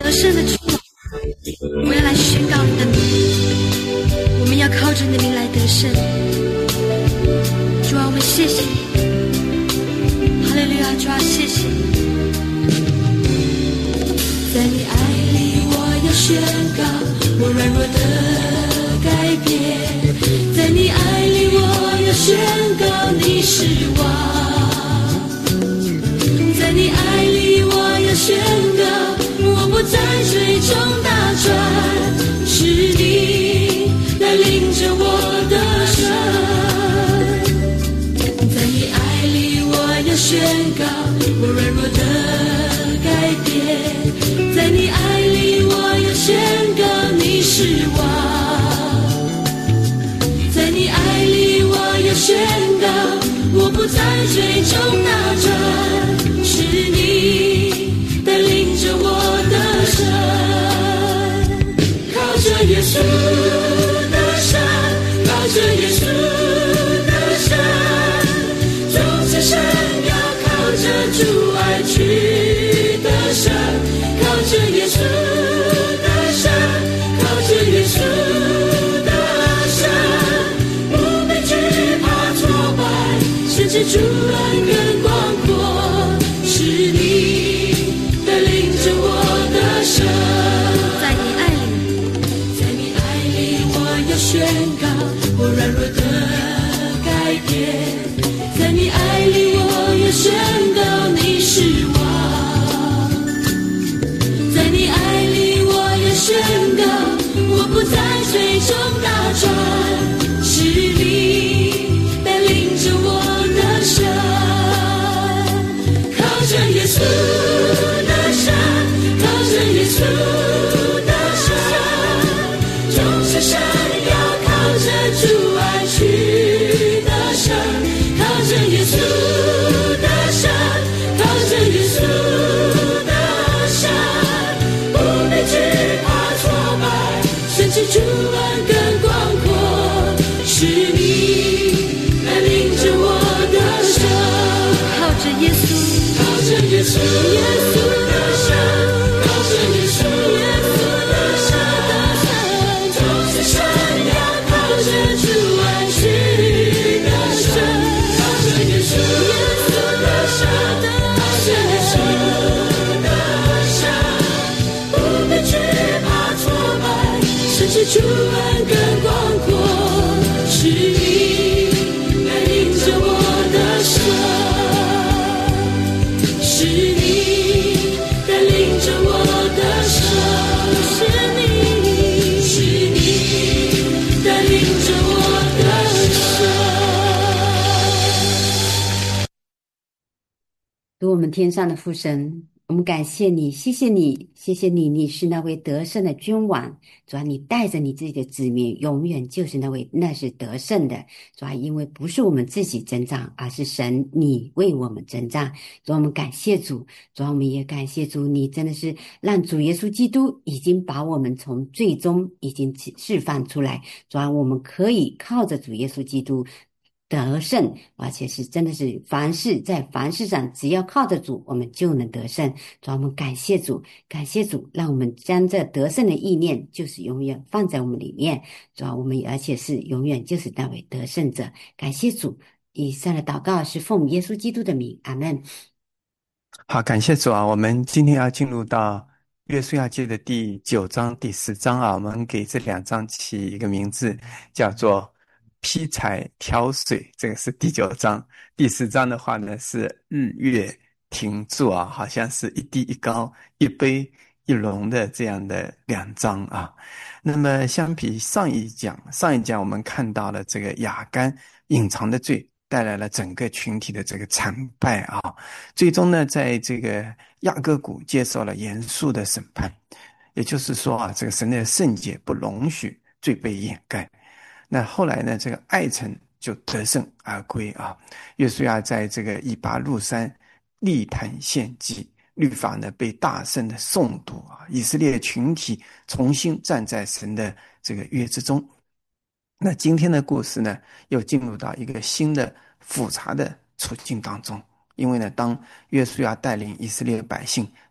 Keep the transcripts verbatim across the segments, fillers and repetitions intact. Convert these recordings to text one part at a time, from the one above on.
胜的君王，我要来宣告你的名，我们要靠着你的名来得胜。主啊，我们谢谢你，哈利路亚！主啊，谢谢你。在你爱里，我要宣告我软弱的改变。在你爱里，我要宣告你是王。在你爱里，我要宣告我不再追踪打转，是你来领着我的生。在你爱里，我要宣告我软弱的改变。在你爱里，我要宣告你是王。在你爱里，我要宣告我不再追踪打转，是你带领着我的生。靠着耶稣的生，靠着耶稣的生，众生生要靠着主爱去的生。靠着耶稣的生，靠着耶稣的生，不被惧怕挫败，甚至主恩更广阔，是你带领着我的生。在你爱里，在你爱里，我要宣告我软弱的改变。在你爱里，我要宣告你是王。在你爱里，我要宣告我不再追踪打转，是你带领着我的生。靠着耶稣的生，靠着耶稣的生，众生生要靠着主爱去的生。靠着耶稣的生，靠着耶稣的生，不被惧怕挫败，甚至主恩更广阔，是你来领着我的生。靠着耶稣，靠着耶稣，耶稣的生，靠着耶稣，耶稣的生，众生生要靠着主爱去的生。靠着耶稣，耶稣的生，靠着耶稣的生，不被惧怕挫败，甚至主恩更广阔，是你来领着我的生，是你带领着我的生，是你，是你带领着我的生。 主我们天上的父神，我们感谢你，谢谢你，谢谢你，你是那位得胜的君王。主啊，你带着你自己的子民，永远就是那位那是得胜的。主啊，因为不是我们自己征战，而是神你为我们征战。主啊，我们感谢主，主啊，我们也感谢主，你真的是让主耶稣基督已经把我们从最终已经释放出来。主啊，我们可以靠着主耶稣基督得胜，而且是真的是凡事在凡事上，只要靠着主，我们就能得胜。主啊，我们感谢主，感谢主，让我们将这得胜的意念，就是永远放在我们里面。主啊，我们而且是永远就是那位得胜者。感谢主，以上的祷告是奉耶稣基督的名，阿们。 好，感谢主啊！我们今天要进入到约书亚记的第九章、第十章啊，我们给这两章起一个名字，叫做劈柴挑水，这个是第九章。第十章的话呢是日月停住啊，好像是一低一高、一杯一浓的这样的两章啊。那么相比上一讲，上一讲我们看到了这个亚干隐藏的罪带来了整个群体的这个惨败啊，最终呢在这个亚各谷接受了严肃的审判，也就是说啊，这个神的圣洁不容许罪被掩盖。那后来呢，这个爱城就得胜而归啊。约书亚在这个以巴路山立坛献祭，律法呢被大声的诵读啊，以色列群体重新站在神的这个约之中。那今天的故事呢，又进入到一个新的复杂的处境当中。因为呢，当约书亚带领以色列百姓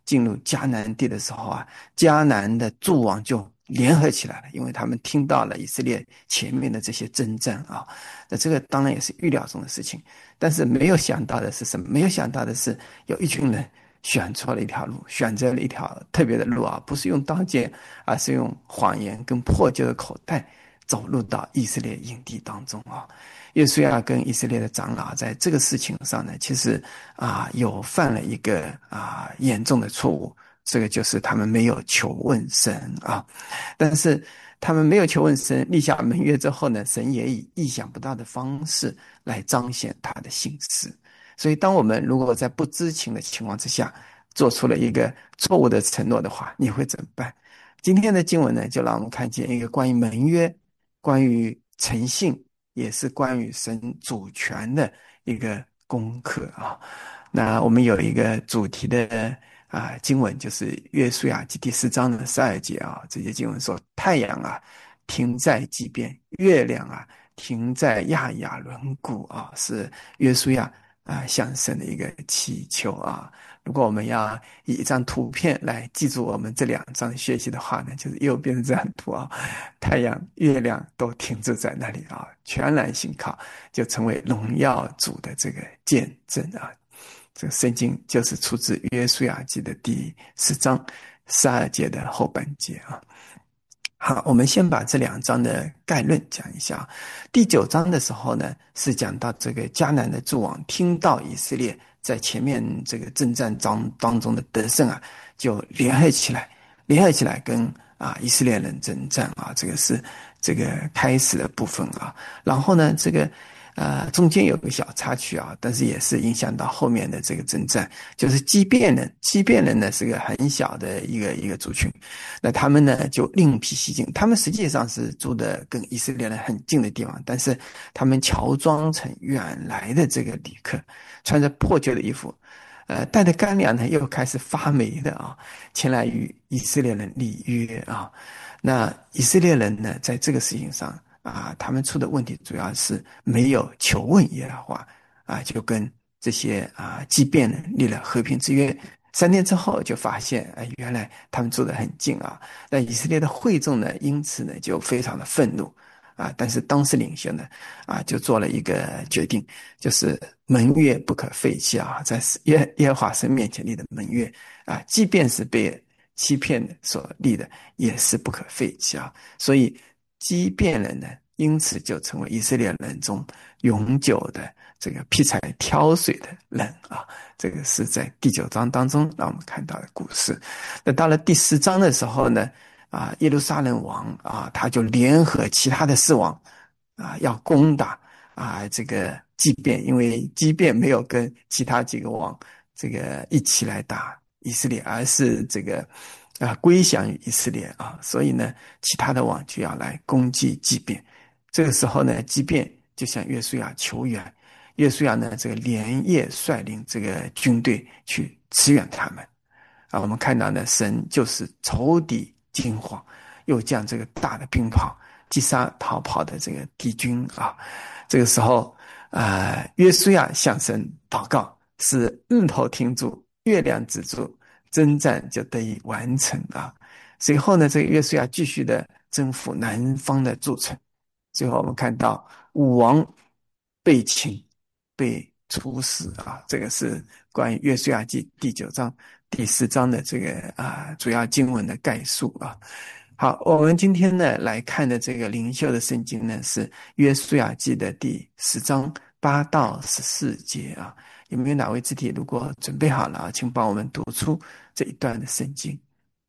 进入迦南地的时候啊，迦南的诸王就联合起来了，因为他们听到了以色列前面的这些征战啊，那这个当然也是预料中的事情。但是没有想到的是什么？没有想到的是有一群人选错了一条路，选择了一条特别的路啊，不是用刀剑，而是用谎言跟破旧的口袋走入到以色列营地当中啊。约书亚跟以色列的长老在这个事情上呢，其实啊有犯了一个啊严重的错误，这个就是他们没有求问神啊。但是他们没有求问神，立下盟约之后呢，神也以意想不到的方式来彰显他的心思。所以当我们如果在不知情的情况之下做出了一个错误的承诺的话，你会怎么办？今天的经文呢，就让我们看见一个关于盟约，关于诚信，也是关于神主权的一个功课啊。那我们有一个主题的啊经文，就是约书亚记第四章的十二节啊，这些经文说：太阳啊停在极边，月亮啊停在亚亚伦谷啊，是约书亚啊向神的一个祈求啊。如果我们要以一张图片来记住我们这两章学习的话呢，就是右边的这张图啊，太阳、月亮都停驻在那里啊，全然信靠，就成为荣耀主的这个见证啊。这个圣经就是出自约书亚记的第四章十二节的后半节啊。好，我们先把这两章的概论讲一下。第九章的时候呢，是讲到这个迦南的诸王听到以色列在前面这个征战当当中的得胜啊，就联合起来，联合起来跟啊以色列人征战啊，这个是这个开始的部分啊。然后呢，这个呃中间有个小插曲啊，但是也是影响到后面的这个征战，就是基遍人，基遍人呢是个很小的一个一个族群，那他们呢就另辟蹊径，他们实际上是住的跟以色列人很近的地方，但是他们乔装成远来的这个旅客，穿着破旧的衣服，呃，带着干粮呢又开始发霉的啊，前来与以色列人立约啊。那以色列人呢，在这个事情上啊，他们出的问题主要是没有求问耶和华啊，就跟这些啊基遍人立了和平之约。三天之后就发现，哎，原来他们住得很近啊。那以色列的会众呢，因此呢就非常的愤怒啊。但是当时领袖呢，啊，就做了一个决定，就是盟约不可废弃啊，在耶耶和华神面前立的盟约啊，即便是被欺骗所立的，也是不可废弃啊。所以基遍人呢，因此就成为以色列人中永久的这个劈柴挑水的人啊。这个是在第九章当中让我们看到的故事。那到了第十章的时候呢，啊，耶路撒冷王啊，他就联合其他的四王啊，要攻打啊这个基遍，因为基遍没有跟其他几个王这个一起来打以色列，而是这个啊归降于以色列啊，所以呢，其他的王就要来攻击基遍。这个时候呢，基遍就向约书亚求援。约书亚呢，这个连夜率领这个军队去支援他们啊。我们看到呢，神就是仇敌惊慌，又将这个大的兵炮击杀逃跑的这个敌军啊。这个时候啊、呃，约书亚向神祷告，使日头停住，月亮止住，征战就得以完成啊。随后呢，这个约书亚继续的征服南方的诸城。最后我们看到武王被擒，被处死啊，这个是关于约书亚记第九章、第十章的这个啊主要经文的概述啊。好，我们今天呢来看的这个灵修的圣经呢是约书亚记的第十章八到十四节啊。有没有哪位肢体如果准备好了啊，请帮我们读出这一段的圣经。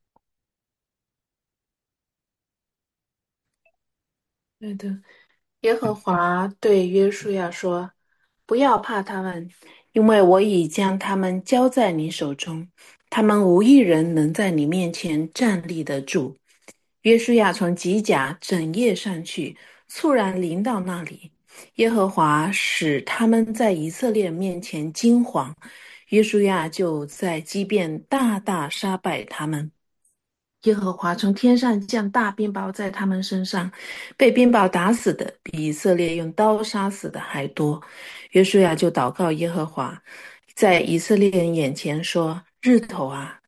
对的，耶和华对约书亚说：不要怕他们，因为我已将他们交在你手中，他们无一人能在你面前站立得住。约书亚从吉甲整夜上去，猝然临到那里，耶和华使他们在以色列面前惊惶，约书亚就在基遍大大杀败他们。耶和华从天上降大冰雹在他们身上，被冰雹打死的比以色列用刀杀死的还多。约书亚就祷告耶和华，在以色列人眼前说：日头啊，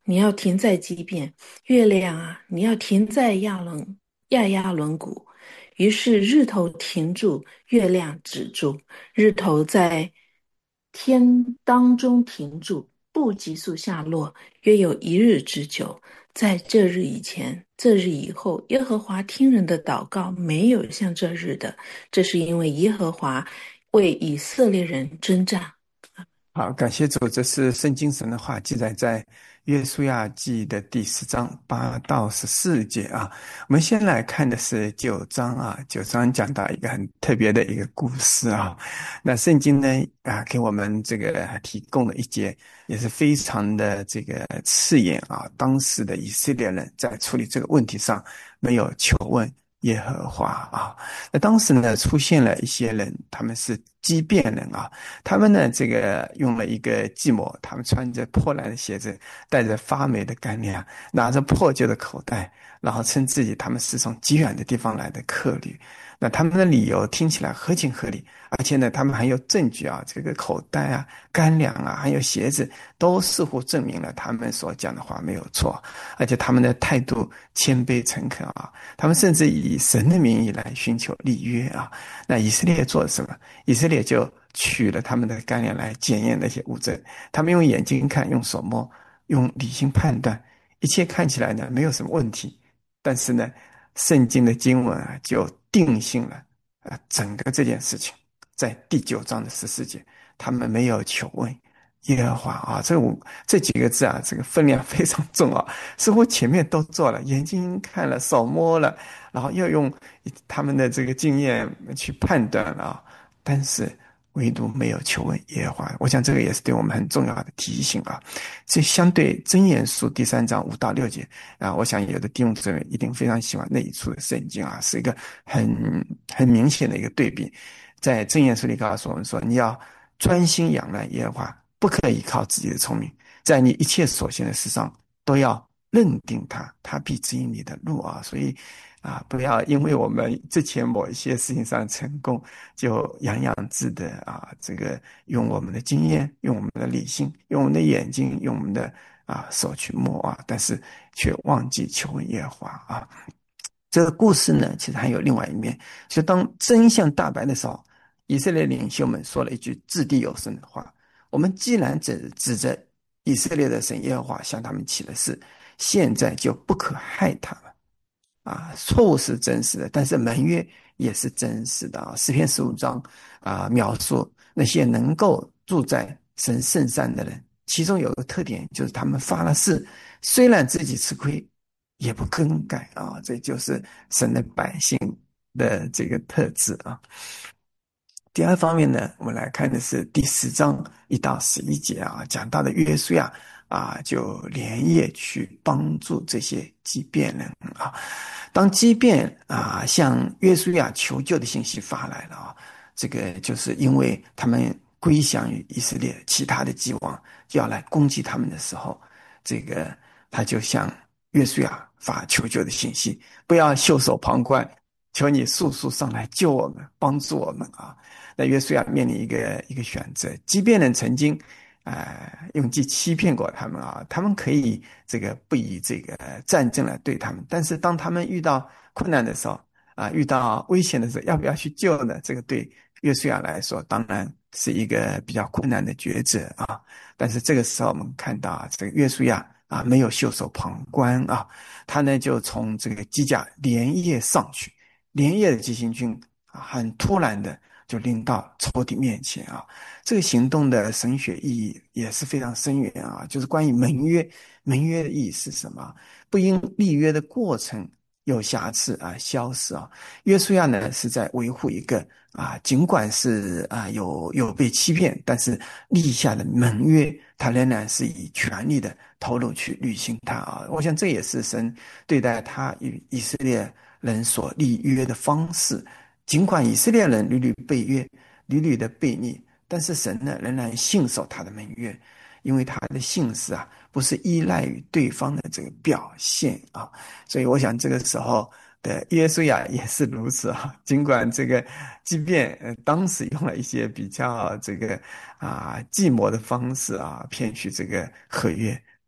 你要停在基遍；月亮啊，你要停在亚伦亚亚伦谷。于是日头停住，月亮止住，日头在天当中停住，不急速下落，约有一日之久。在这日以前，这日以后，耶和华听人的祷告没有像这日的，这是因为耶和华为以色列人征战。 好，感谢主，这是圣经神的话，记载在约书亚记的第十章八到十四节啊。我们先来看的是九章啊，九章讲到一个很特别的一个故事啊。那圣经呢啊，给我们这个提供了一节也是非常的这个刺眼啊。当时的以色列人在处理这个问题上没有求问耶和华啊。那当时呢出现了一些人，他们是畸变人啊，他们呢这个用了一个计谋，他们穿着破烂的鞋子，带着发霉的干粮，拿着破旧的口袋，然后称自己他们是从极远的地方来的客旅。那他们的理由听起来合情合理，而且呢他们还有证据啊，这个口袋啊、干粮啊还有鞋子都似乎证明了他们所讲的话没有错，而且他们的态度谦卑诚恳啊，他们甚至以神的名义来寻求立约啊。那以色列做了什么？以色列就取了他们的干粮来检验那些物证，他们用眼睛看，用手摸，用理性判断，一切看起来呢没有什么问题。但是呢圣经的经文啊就定性了啊整个这件事情，在第九章的十四节，他们没有求问耶和华啊，这五这几个字啊，这个分量非常重啊，似乎前面都做了，眼睛看了，手摸了，然后又用他们的这个经验去判断了啊，但是唯独没有求问耶和华。我想这个也是对我们很重要的提醒啊。这相对箴言书第三章五到六节啊，我想有的弟兄姊妹一定非常喜欢那一处的圣经啊，是一个很很明显的一个对比。在箴言书里告诉我们说，你要专心仰赖耶和华，不可以靠自己的聪明，在你一切所行的事上都要认定他，他必指引你的路啊。所以啊，不要因为我们之前某一些事情上成功，就洋洋自得啊，这个用我们的经验，用我们的理性，用我们的眼睛，用我们的啊手去摸啊，但是却忘记求问耶和华啊。这个故事呢，其实还有另外一面，就当真相大白的时候，以色列领袖们说了一句掷地有声的话：我们既然指指着以色列的神耶和华向他们起了誓，现在就不可害他们。啊，错误是真实的，但是盟约也是真实的啊。诗篇十五章啊，描述那些能够住在神圣山的人，其中有个特点就是他们发了誓，虽然自己吃亏，也不更改啊。这就是神的百姓的这个特质啊。第二方面呢，我们来看的是第十章一到十一节啊，讲到的约书亚啊，就连夜去帮助这些畸变人啊。当畸变啊向约书亚求救的信息发来了啊，这个就是因为他们归降于以色列，其他的击王就要来攻击他们的时候，这个他就向约书亚发求救的信息，不要袖手旁观，求你速速上来救我们，帮助我们啊。那约书亚面临一个一个选择，即便人曾经呃用计欺骗过他们啊，他们可以这个不以这个战争来对他们，但是当他们遇到困难的时候啊，遇到危险的时候，要不要去救呢？这个对约书亚来说当然是一个比较困难的抉择啊。但是这个时候我们看到这个约书亚啊没有袖手旁观啊，他呢就从这个基甲连夜上去，连夜的急行军啊，很突然的就临到仇敌面前啊。这个行动的神学意义也是非常深远啊，就是关于盟约，盟约的意义是什么？不因立约的过程有瑕疵啊消失啊。约书亚呢是在维护一个啊，尽管是啊有有被欺骗，但是立下的盟约，他仍然是以全力的投入去履行它啊。我想这也是神对待他与以色列人所立约的方式。尽管以色列人屡屡背约，屡屡的背逆，但是神呢仍然信守他的盟约，因为他的信实啊不是依赖于对方的这个表现啊。所以我想这个时候的约书亚也是如此啊。尽管这个即便呃当时用了一些比较这个啊计谋的方式啊，骗取这个合约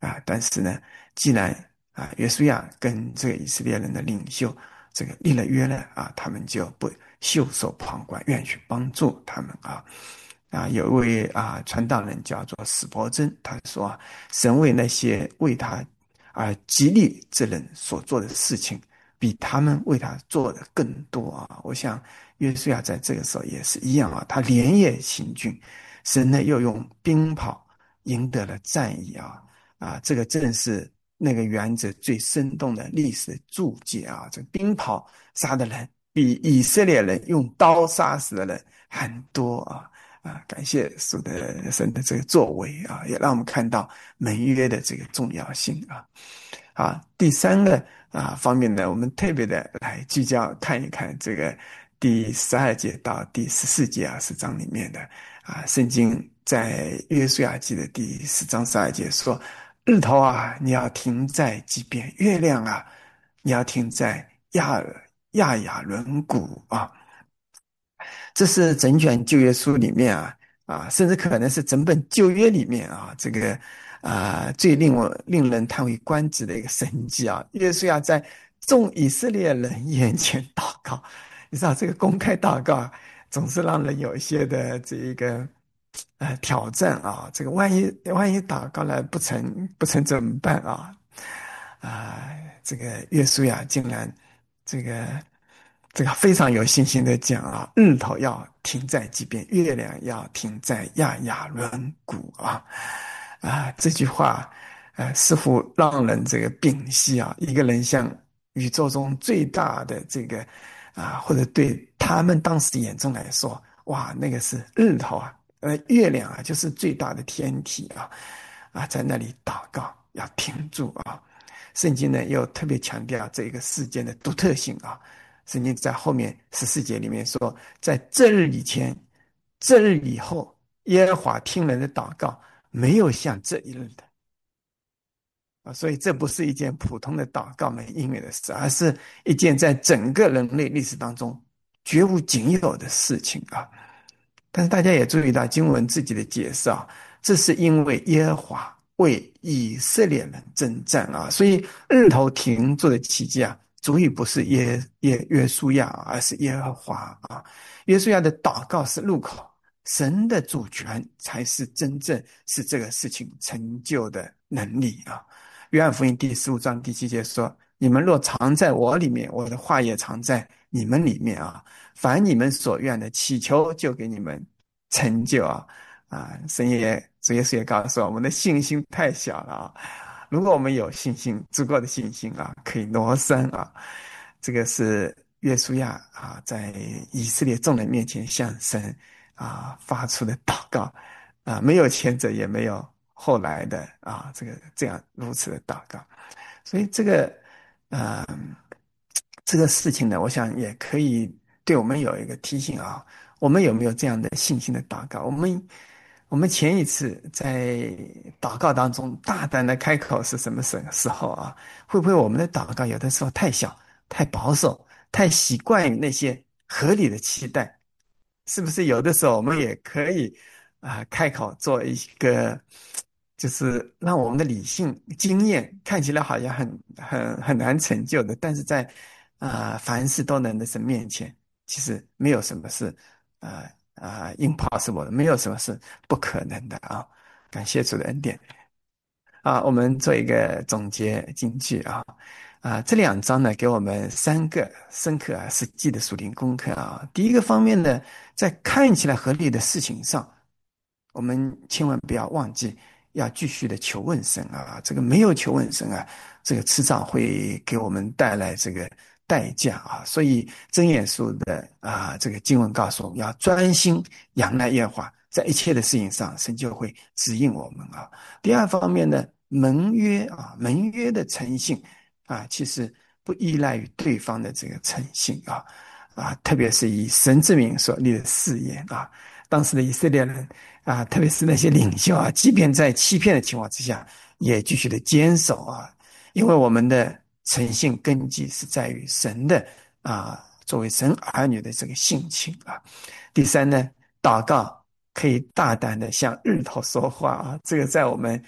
啊。但是呢，既然啊约书亚跟这个以色列人的领袖这个立了约了啊，他们就不袖手旁观，愿意去帮助他们啊。啊，有一位啊传道人叫做史伯珍，他说啊，神为那些为他而极力之人所做的事情，比他们为他做的更多啊。我想约书亚在这个时候也是一样啊，他连夜行军，神呢又用兵炮赢得了战役啊啊，这个正是那个原则最生动的历史的注解啊。这个兵炮杀的人比以色列人用刀杀死的人很多啊。啊，感谢主的神的这个作为啊，也让我们看到盟约的这个重要性啊。啊，第三个啊方面呢，我们特别的来聚焦看一看这个第十二节到第十四节啊十章里面的啊，圣经在约书亚记的第十章十二节说：日头啊，你要停在极边；月亮啊，你要停在亚亚亚伦谷啊。这是整卷旧约书里面啊啊，甚至可能是整本旧约里面啊，这个啊最令我令人叹为观止的一个神迹啊！约书亚在众以色列人眼前祷告，你知道这个公开祷告总是让人有一些的这一个呃挑战啊，这个万一万一祷告了不成不成怎么办啊？啊，这个约书亚竟然这个。这个非常有信心的讲啊，日头要停在极边，月亮要停在亚亚伦谷啊啊！这句话，呃，似乎让人这个屏息啊，一个人向宇宙中最大的这个啊，或者对他们当时眼中来说，哇，那个是日头啊，呃，月亮啊，就是最大的天体啊啊，在那里祷告要停住啊。圣经呢又特别强调这个事件的独特性啊。圣经在后面十四节里面说，在这日以前，这日以后，耶和华听人的祷告，没有像这一日的啊，所以这不是一件普通的祷告没应允的事，而是一件在整个人类历史当中绝无仅有的事情啊。但是大家也注意到经文自己的解释啊，这是因为耶和华为以色列人征战啊，所以日头停住的奇迹啊。主语不是耶耶约书亚，而是耶和华啊。约书亚的祷告是入口，神的主权才是真正是这个事情成就的能力啊。约翰福音第十五章第七节说：你们若藏在我里面，我的话也藏在你们里面啊。凡你们所愿的，祈求就给你们成就啊。啊，神也主耶稣也告诉我们的信心太小了啊。如果我们有信心，足够的信心啊，可以挪山啊。这个是约书亚啊，在以色列众人面前向神啊发出的祷告啊，没有前者，也没有后来的啊，这个这样如此的祷告。所以这个啊，这个事情呢，我想也可以对我们有一个提醒啊，我们有没有这样的信心的祷告？我们。我们前一次在祷告当中大胆的开口是什么时候啊？会不会我们的祷告有的时候太小、太保守、太习惯于那些合理的期待？是不是有的时候我们也可以啊、呃、开口做一个，就是让我们的理性经验看起来好像很很很难成就的，但是在啊、呃、凡事都能的神面前，其实没有什么是啊。呃啊、uh, ，impossible 的，没有什么是不可能的啊！感谢主的恩典啊！我们做一个总结金句啊啊！这两章呢，给我们三个深刻啊实际的属灵功课啊。第一个方面呢，在看起来合理的事情上，我们千万不要忘记要继续的求问神啊！这个没有求问神啊，这个迟早会给我们带来这个代价啊！所以箴言书的啊这个经文告诉我们要专心仰赖耶和华，在一切的事情上，神就会指引我们啊。第二方面呢，盟约啊，盟约的诚信啊，其实不依赖于对方的这个诚信啊啊，特别是以神之名所立的誓言啊，当时的以色列人啊，特别是那些领袖啊，即便在欺骗的情况之下，也继续的坚守啊，因为我们的诚信根基是在于神的啊，作为神儿女的这个性情啊。第三呢，祷告可以大胆的向日头说话啊，这个在我们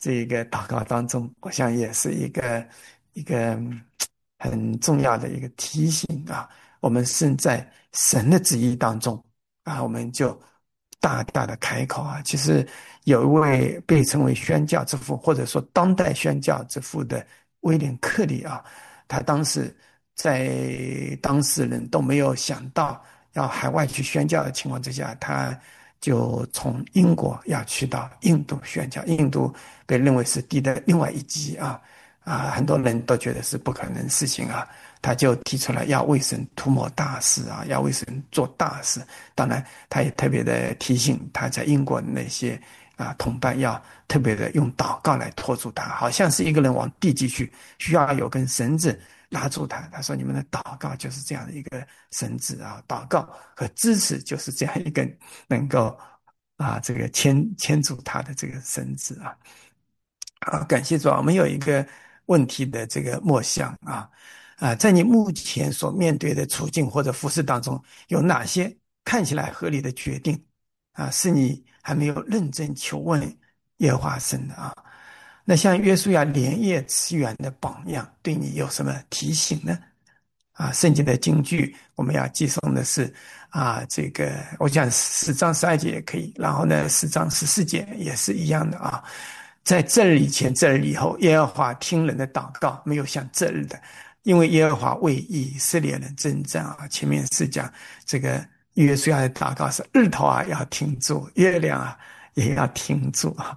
这个祷告当中，我想也是一个一个很重要的一个提醒啊。我们身在神的旨意当中啊，我们就大大的开口啊。其实有一位被称为宣教之父，或者说当代宣教之父的威廉克利啊，他当时在当事人都没有想到要海外去宣教的情况之下，他就从英国要去到印度宣教。印度被认为是地的另外一极啊啊，很多人都觉得是不可能事情啊。他就提出来要为神涂抹大事啊，要为神做大事。当然，他也特别的提醒他在英国的那些啊同伴要特别的用祷告来拖住他，好像是一个人往地级去，需要有根绳子拉住他。他说：“你们的祷告就是这样的一个绳子啊，祷告和支持就是这样一根能够啊这个牵牵住他的这个绳子啊。”啊，感谢主啊！我们有一个问题的这个默想啊。啊，在你目前所面对的处境或者服事当中，有哪些看起来合理的决定啊，是你还没有认真求问耶和华神的啊？那像约书亚连夜驰援的榜样，对你有什么提醒呢？啊，圣经的金句我们要记诵的是啊，这个我讲十章十二节也可以，然后呢，十章十四节也是一样的啊。在这日以前，这日以后，耶和华听人的祷告，没有像这日的。因为耶和华为以色列人征战啊，前面是讲这个约书亚的祷告是日头啊要停住，月亮啊也要停住啊。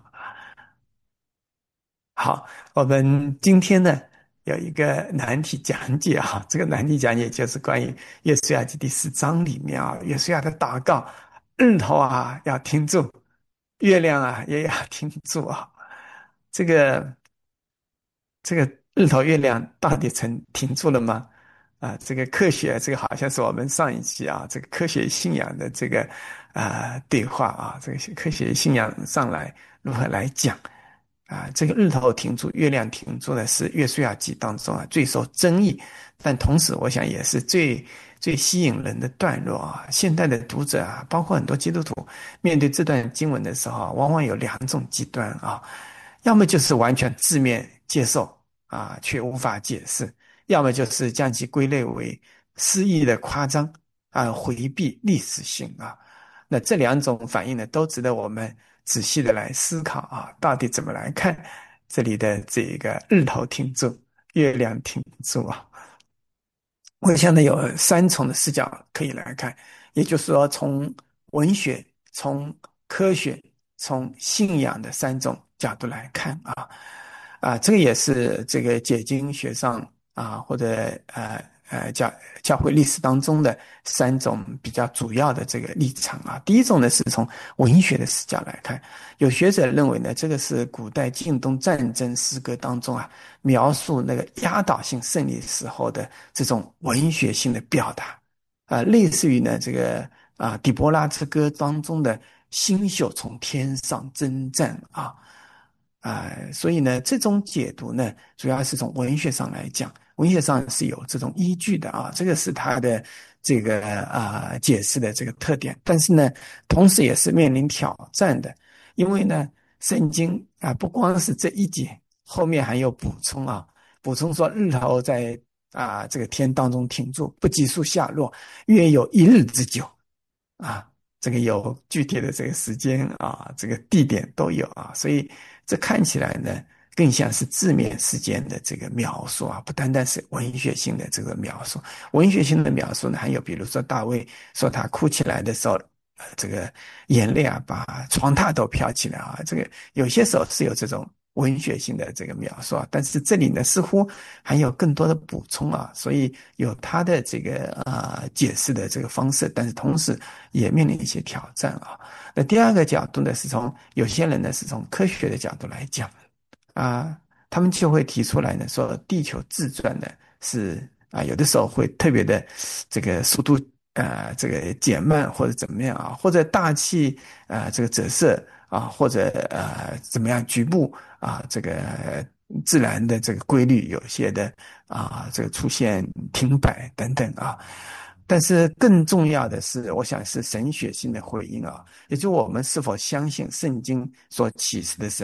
好，我们今天呢有一个难题讲解啊，这个难题讲解就是关于约书亚记第四章里面啊，约书亚的祷告，日头啊要停住，月亮啊也要停住啊。这个这个日头月亮到底曾停住了吗？啊，这个科学，这个好像是我们上一期啊，这个科学信仰的这个啊对话啊，这个科学信仰上来如何来讲啊？这个日头停住，月亮停住的是约书亚记当中啊最受争议，但同时我想也是最最吸引人的段落啊。现代的读者啊，包括很多基督徒，面对这段经文的时候啊，往往有两种极端啊，要么就是完全字面接受啊，却无法解释。要么就是将其归类为诗意的夸张啊，回避历史性啊。那这两种反应呢，都值得我们仔细的来思考啊，到底怎么来看这里的这个日头停住，月亮停住啊？我想呢，有三重的视角可以来看，也就是说，从文学、从科学、从信仰的三种角度来看啊。啊，这个也是这个解经学上啊，或者呃呃教教会历史当中的三种比较主要的这个立场啊。第一种呢是从文学的视角来看，有学者认为呢，这个是古代近东战争诗歌当中啊，描述那个压倒性胜利时候的这种文学性的表达啊，类似于呢这个啊底波拉之歌当中的星宿从天上征战啊。啊、呃，所以呢，这种解读呢，主要是从文学上来讲，文学上是有这种依据的啊，这个是它的这个啊、呃、解释的这个特点。但是呢，同时也是面临挑战的，因为呢，圣经啊、呃、不光是这一节，后面还有补充啊，补充说日头在啊、呃、这个天当中停住，不急速下落，约有一日之久啊。这个有具体的这个时间啊，这个地点都有啊，所以这看起来呢，更像是字面时间的这个描述啊，不单单是文学性的这个描述。文学性的描述呢，还有比如说大卫说他哭起来的时候，呃，这个眼泪啊，把床榻都飘起来啊，这个有些时候是有这种文学性的这个描述啊，但是这里呢似乎还有更多的补充啊，所以有他的这个呃解释的这个方式，但是同时也面临一些挑战啊。那第二个角度呢，是从有些人呢是从科学的角度来讲啊，他们就会提出来呢，说地球自转呢是啊有的时候会特别的这个速度呃这个减慢或者怎么样啊，或者大气啊这个折射啊，或者呃怎么样局部啊这个自然的这个规律有些的啊这个出现停摆等等啊。但是更重要的是，我想是神学性的回应啊，也就是我们是否相信圣经所启示的神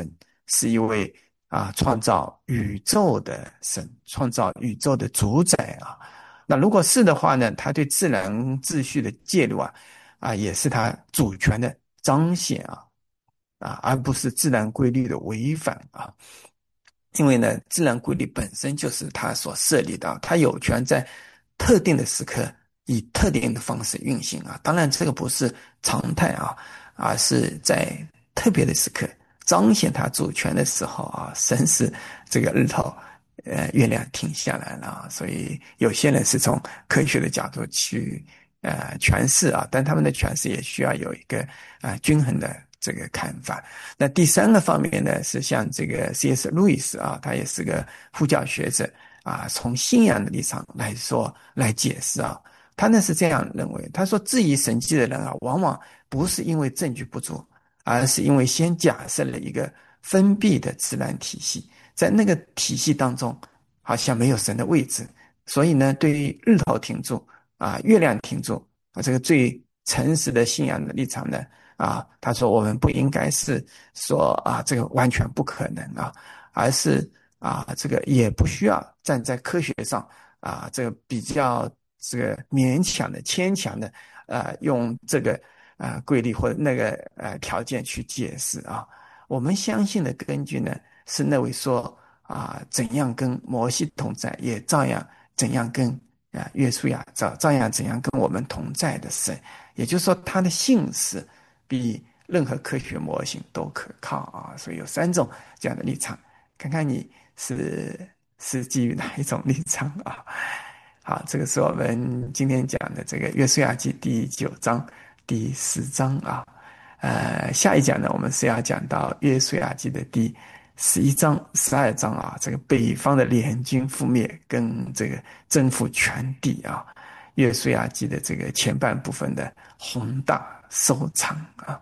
是一位啊创造宇宙的神，创造宇宙的主宰啊。那如果是的话呢，他对自然秩序的介入啊，啊，也是他主权的彰显啊，啊，而不是自然规律的违反啊。因为呢，自然规律本身就是他所设立的，他有权在特定的时刻以特定的方式运行啊。当然，这个不是常态啊，而是在特别的时刻彰显他主权的时候啊，神使这个日头、呃月亮停下来了啊。所以有些人是从科学的角度去呃诠释啊，但他们的诠释也需要有一个啊、呃、均衡的这个看法。那第三个方面呢，是像这个 C S 路易斯啊，他也是个呼教学者啊，从信仰的立场来说来解释啊，他呢是这样认为，他说质疑神迹的人啊，往往不是因为证据不足，而是因为先假设了一个封闭的自然体系，在那个体系当中好像没有神的位置，所以呢，对于日头停住啊，月亮停住啊，这个最诚实的信仰的立场呢，啊，他说我们不应该是说啊，这个完全不可能啊，而是啊，这个也不需要站在科学上啊，这个比较这个勉强的、牵强的，呃，用这个呃规律或者那个呃条件去解释啊。我们相信的根据呢，是那位说啊，怎样跟摩西同在，也照样怎样跟啊约书亚照照样怎样跟我们同在的神。也就是说，他的信实比任何科学模型都可靠啊！所以有三种这样的立场，看看你是是基于哪一种立场啊？好，这个是我们今天讲的这个《约书亚记》第九章第十章啊。呃，下一讲呢，我们是要讲到《约书亚记》的第十一章、十二章啊，这个北方的联军覆灭跟这个征服全地啊。约书亚记的这个前半部分的宏大收场啊。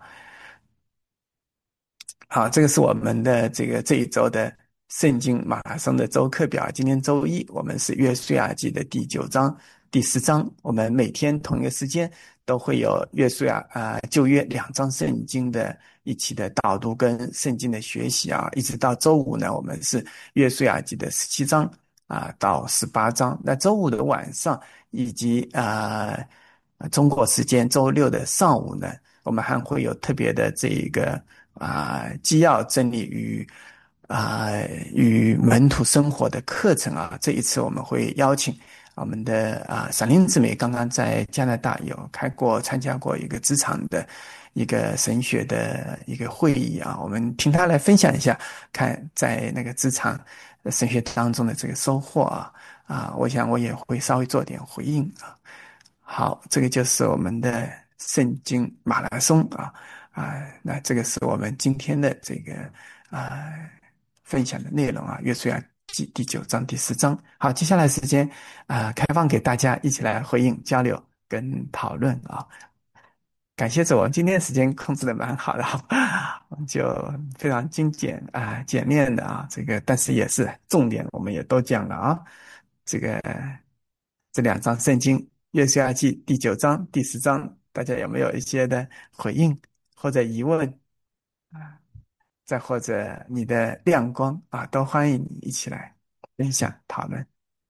好，这个是我们的这个这一周的圣经马拉松的周课表。今天周一，我们是约书亚记的第九章、第十章。我们每天同一个时间都会有约书亚啊、呃、旧约两章圣经的一起的导读跟圣经的学习啊，一直到周五呢，我们是约书亚记的十七章啊到十八章。那周五的晚上以及啊、呃、中国时间周六的上午呢，我们还会有特别的这一个啊、呃、基要真理与啊、呃、与门徒生活的课程啊。这一次我们会邀请我们的啊闪灵姊妹，刚刚在加拿大有开过参加过一个职场的一个神学的一个会议啊，我们听他来分享一下，看在那个职场神学当中的这个收获啊啊，我想我也会稍微做点回应啊。好，这个就是我们的圣经马拉松啊啊，那这个是我们今天的这个啊分享的内容啊，约书亚记第九章第十章。好，接下来时间啊开放给大家一起来回应交流跟讨论啊。感谢主，我们今天时间控制的蛮好的，我们就非常精简啊简练的啊，这个但是也是重点我们也都讲了啊，这个这两章圣经约书亚记第九章第十章，大家有没有一些的回应或者疑问啊？再或者你的亮光啊，都欢迎你一起来分享讨论。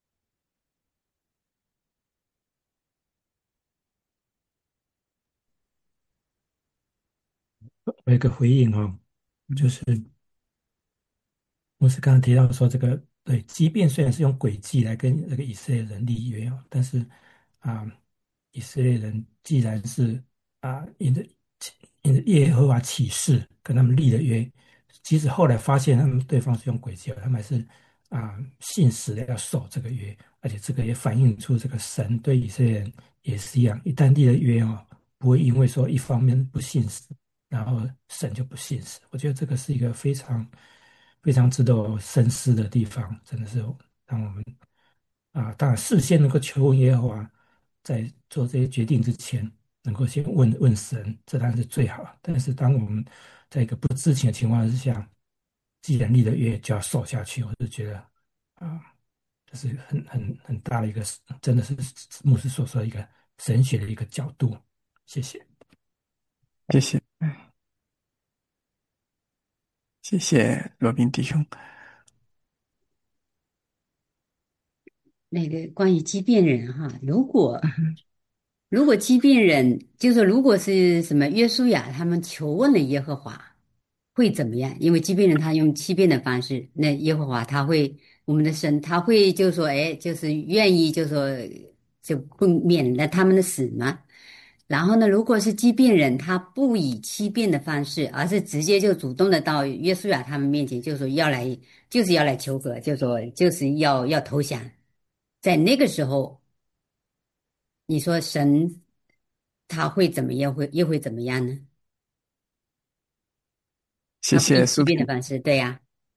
我有一个回应哦，就是牧师刚刚提到说，这个对，即便虽然是用诡计来跟那个以色列人立约哦，但是啊，以色列人既然是啊，因着因着耶和华起誓跟他们立了约，即使后来发现他们对方是用诡计，他们还是啊信实的要守这个约，而且这个也反映出这个神对以色列人也是一样，一旦立了约哦，不会因为说一方面不信实，然后神就不信实。我觉得这个是一个非常非常值得我深思的地方，真的是让我们啊，当然事先能够求问耶和华，在做这些决定之前，能够先问问神，这当然是最好。但是当我们在一个不知情的情况之下，既然立了约，就要守下去，我就觉得啊，这是很很很大的一个，真的是牧师所说的一个神学的一个角度。谢谢。 谢谢。 谢谢罗宾弟兄。 那个关于畸变人哈，如果嗯如果畸变人，就是说如果是什么约书亚他们求问了耶和华，会怎么样？因为畸变人他用欺骗的方式，那耶和华他会，我们的神他会就说，哎，就是愿意就说就不免了他们的死吗？然后呢，如果是畸变人，他不以欺骗的方式，而是直接就主动的到约书亚他们面前，就说要来，就是要来求和，就说就是要要投降。在那个时候，你说神他会怎么样？会又会怎么样呢？ 谢他不以欺谢苏萍， 骗的方式，对呀、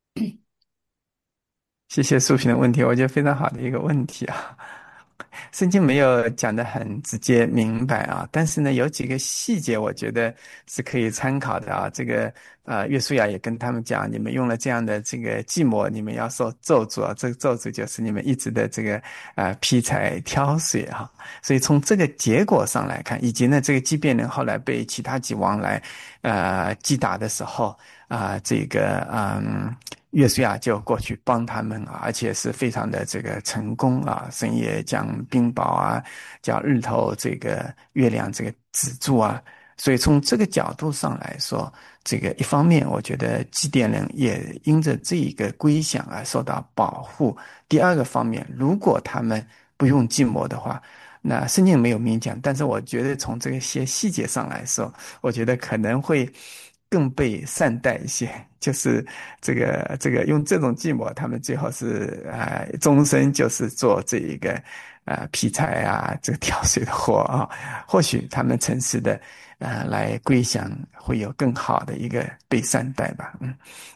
谢谢苏萍的问题，我觉得非常好的一个问题啊。圣经没有讲得很直接明白啊，但是呢，有几个细节我觉得是可以参考的啊。这个呃，约书亚也跟他们讲，你们用了这样的这个计谋，你们要受咒诅啊。这个咒诅就是你们一直的这个呃劈柴挑水啊。所以从这个结果上来看，以及呢，这个畸变人后来被其他几王来呃击打的时候啊、这个嗯。约书亚就过去帮他们啊，而且是非常的这个成功啊，神也将冰雹啊，叫日头这个月亮这个止住啊，所以从这个角度上来说，这个一方面我觉得基甸人也因着这一个归降而受到保护，第二个方面，如果他们不用计谋的话，那圣经没有明讲，但是我觉得从这些细节上来说，我觉得可能会更被善待一些，就是这个这个用这种计谋，他们最后是呃终身就是做这一个呃劈柴啊，这个挑水的活啊，或许他们诚实的呃来归降，会有更好的一个被善待吧，嗯。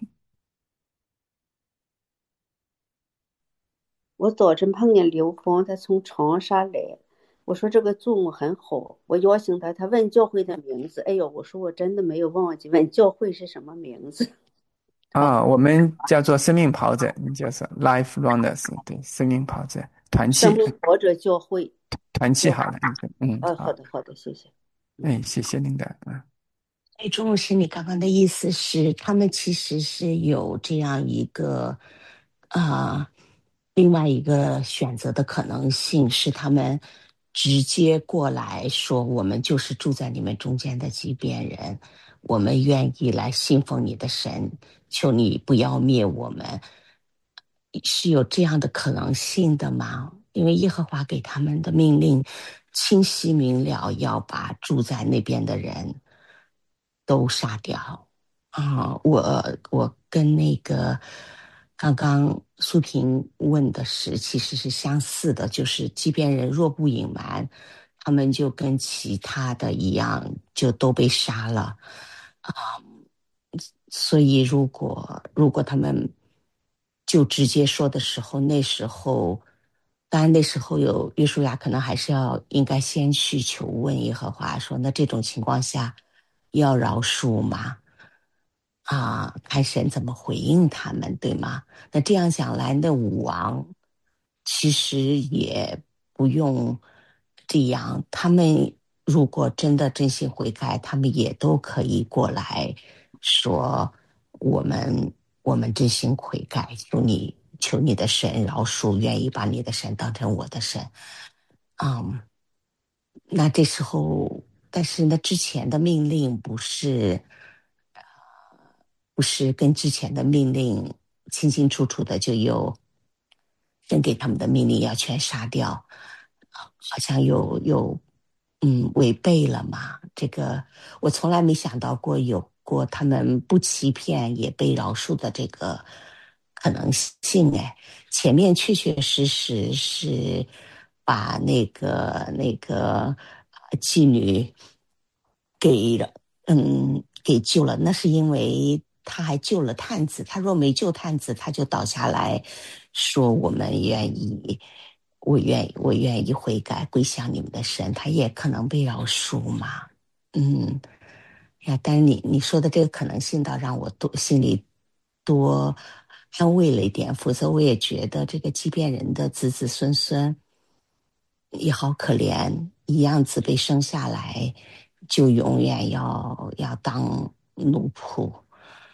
我早晨碰见刘峰，他从长沙来，我说这个祖母很好，我邀请他，他问教会的名字，哎呦，我说我真的没有忘记问教会是什么名字。 啊，我们叫做生命跑者，叫做 Life Runners，对，生命跑者团生契， 命活着教会。 团契好了，嗯， 呃，好好， 的，好的，谢谢。 哎，谢谢您的，嗯。 哎，钟老师，你刚刚的意思是，他们其实是有这样一个，呃，另外一个选择的可能性，是他们直接过来说，我们就是住在你们中间的畸变人，我们愿意来信奉你的神，求你不要灭我们，是有这样的可能性的吗？因为耶和华给他们的命令清晰明了，要把住在那边的人都杀掉。啊、我我跟那个刚刚苏萍问的是，其实是相似的，就是即便人若不隐瞒，他们就跟其他的一样，就都被杀了。啊、所以如果如果他们就直接说的时候，那时候当然那时候有约书亚可能还是要应该先去求问耶和华说，那这种情况下要饶恕吗？啊，看神怎么回应他们，对吗？那这样讲来，那武王其实也不用这样。他们如果真的真心悔改，他们也都可以过来说：我们我们真心悔改，求你求你的神饶恕，愿意把你的神当成我的神。嗯，那这时候，但是那之前的命令不是。不是跟之前的命令清清楚楚的就有人给他们的命令要全杀掉，好像有有嗯违背了嘛？这个我从来没想到过有过他们不欺骗也被饶恕的这个可能性哎，前面确确实实是把那个那个妓女给嗯给救了，那是因为他还救了探子，他若没救探子，他就倒下来说我们愿意，我愿意，我愿意悔改归向你们的神，他也可能被饶恕嘛。嗯呀，但是你你说的这个可能性倒让我多心里多安慰了一点，否则我也觉得这个畸变人的子子孙孙也好可怜，一样子被生下来就永远要要当奴仆。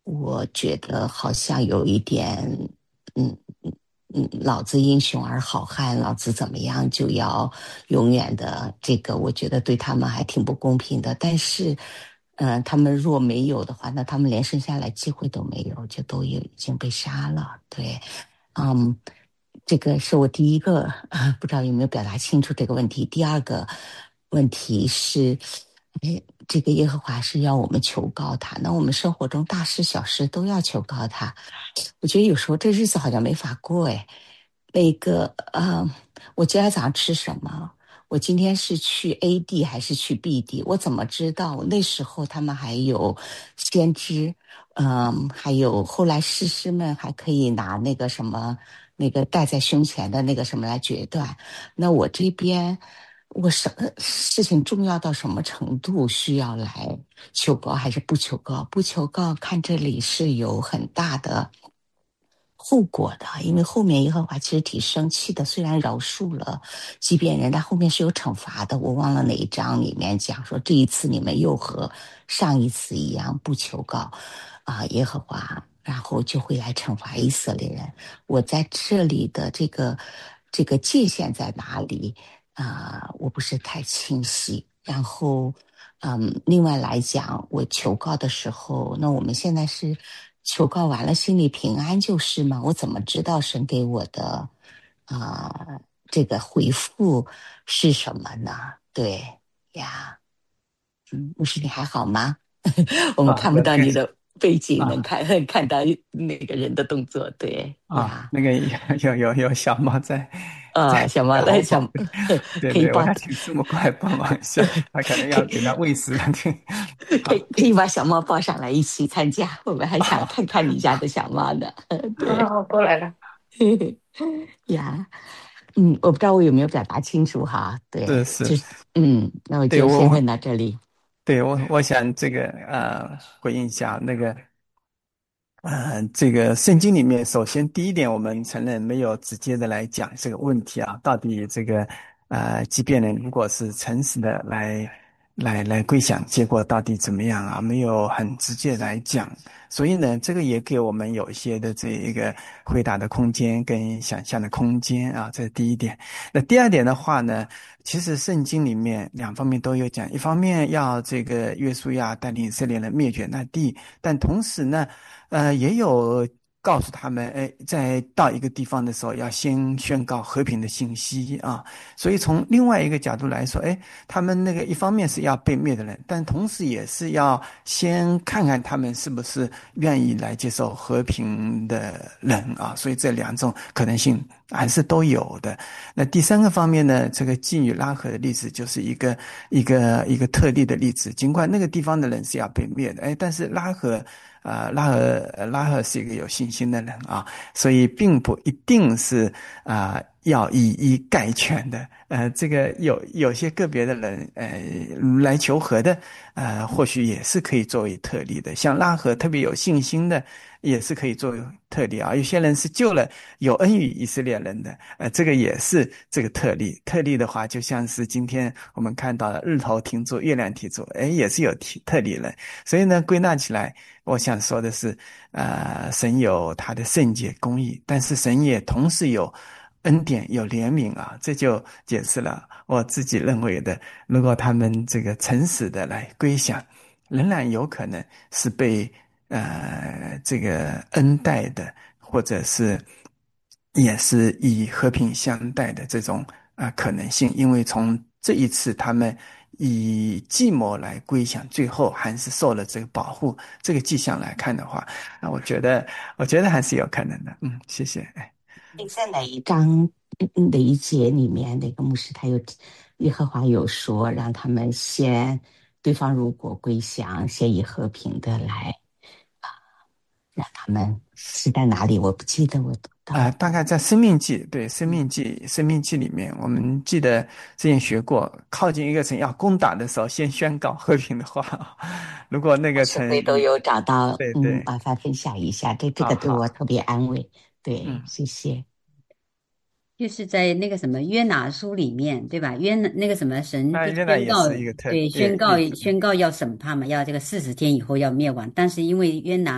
我觉得好像有一点，嗯嗯嗯，老子英雄而好汉，老子怎么样就要永远的这个，我觉得对他们还挺不公平的。但是，嗯、呃他们若没有的话，那他们连生下来机会都没有，就都已经被杀了。对，嗯，这个是我第一个，啊，不知道有没有表达清楚这个问题。第二个问题是，哎，这个耶和华是要我们求告他，那我们生活中大事小事都要求告他。我觉得有时候这日子好像没法过哎。那个，呃，我今天早上吃什么？我今天是去 A 地还是去 B 地？我怎么知道？那时候他们还有先知，嗯，还有后来士师们还可以拿那个什么，那个戴在胸前的那个什么来决断。那我这边，我什么事情重要到什么程度需要来求告还是不求告？不求告，看这里是有很大的后果的，因为后面耶和华其实挺生气的，虽然饶恕了即便人，但后面是有惩罚的。我忘了哪一章里面讲说，这一次你们又和上一次一样不求告啊、呃耶和华，然后就会来惩罚以色列人。我在这里的这个这个界限在哪里啊、呃我不是太清晰。然后嗯，另外来讲，我求告的时候，那我们现在是求告完了，心里平安就是吗？我怎么知道神给我的啊、呃这个回复是什么呢？对呀，嗯，牧师你还好吗？我们啊， 看不我这个到你的背景，能啊看看到那个人的动作。对啊， 呀， 那个有有有有小猫在呃， 在小猫来，小找我，对对，我可以抱， 要请师母过来帮忙一下，他可能可以要给它喂食了，对， 可以好， 可以把小猫抱上来一起参加，我们还想看看你家的小猫呢。对， 好好，我过来了。 呀。嗯，我不知道我有没有表达清楚哈。对， 是是， 就是嗯，那我对我我就先问到这里。 对我我想这个呃回应一下那个。呃，这个圣经里面，首先第一点，我们承认没有直接的来讲这个问题啊，到底这个呃，即便人如果是诚实的来来来归想，结果到底怎么样啊？没有很直接来讲，所以呢，这个也给我们有一些的这一个回答的空间跟想象的空间啊，这是第一点。那第二点的话呢，其实圣经里面两方面都有讲，一方面要这个约书亚带领以色列人灭绝那地，但同时呢。呃，也有告诉他们，哎，在到一个地方的时候，要先宣告和平的信息啊。所以从另外一个角度来说，哎，他们那个一方面是要被灭的人，但同时也是要先看看他们是不是愿意来接受和平的人啊。所以这两种可能性还是都有的。那第三个方面呢，这个妓女拉合的例子就是一个一个一个特例的例子。尽管那个地方的人是要被灭的，哎，但是拉合。呃，拉赫拉赫是一个有信心的人啊，所以并不一定是啊、呃、要以一概全的。呃，这个有有些个别的人呃来求和的，呃，或许也是可以作为特例的。像拉合特别有信心的，也是可以作为特例啊。有些人是救了有恩于以色列人的，呃，这个也是这个特例。特例的话，就像是今天我们看到的日头停住，月亮停住，哎，也是有特例人。所以呢，归纳起来。我想说的是，呃，神有他的圣洁公义，但是神也同时有恩典、有怜悯啊，这就解释了我自己认为的，如果他们这个诚实的来归向，仍然有可能是被呃这个恩待的，或者是也是以和平相待的这种啊、呃、可能性，因为从这一次他们。以寂寞来归想，最后还是受了这个保护，这个迹象来看的话，那我觉得，我觉得还是有可能的。嗯，谢谢。哎， 你在哪一章嗯哪一节里面，那个牧师他有耶和华有说，让他们先对方如果归降，先以和平的来啊，让他们是在哪里？我不记得我读啊、 到。 大概在《生命记》对《生命记》《生命记》里面，我们记得之前学过，靠近一个城要攻打的时候，先宣告和平的话。如果那个是城以非都有找到，嗯， 对对把它分享一下，这这啊个对我好， 特别安慰。对， 嗯， 谢谢。 就是在那个什么约拿书里面，对吧？约拿那个什么神那就原来也宣告， 是一个特对， 例宣告例子。 宣告要审判嘛，要这个四十天以后要灭亡。但是因为约拿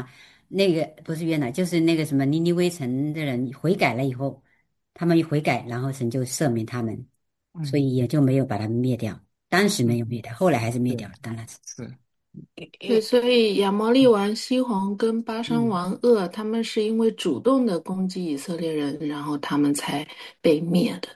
那个不是约拿，就是那个什么尼尼微城的人悔改了以后，他们一悔改，然后神就赦免他们，所嗯以也就没有把他们灭掉。当时没有灭嗯， 掉，后来还是灭对， 掉了，当然是。 是， 对，所以亚摩利王西宏跟巴珊嗯， 王噩，他们是因为主动的攻击以色列人，然后他们才被灭的。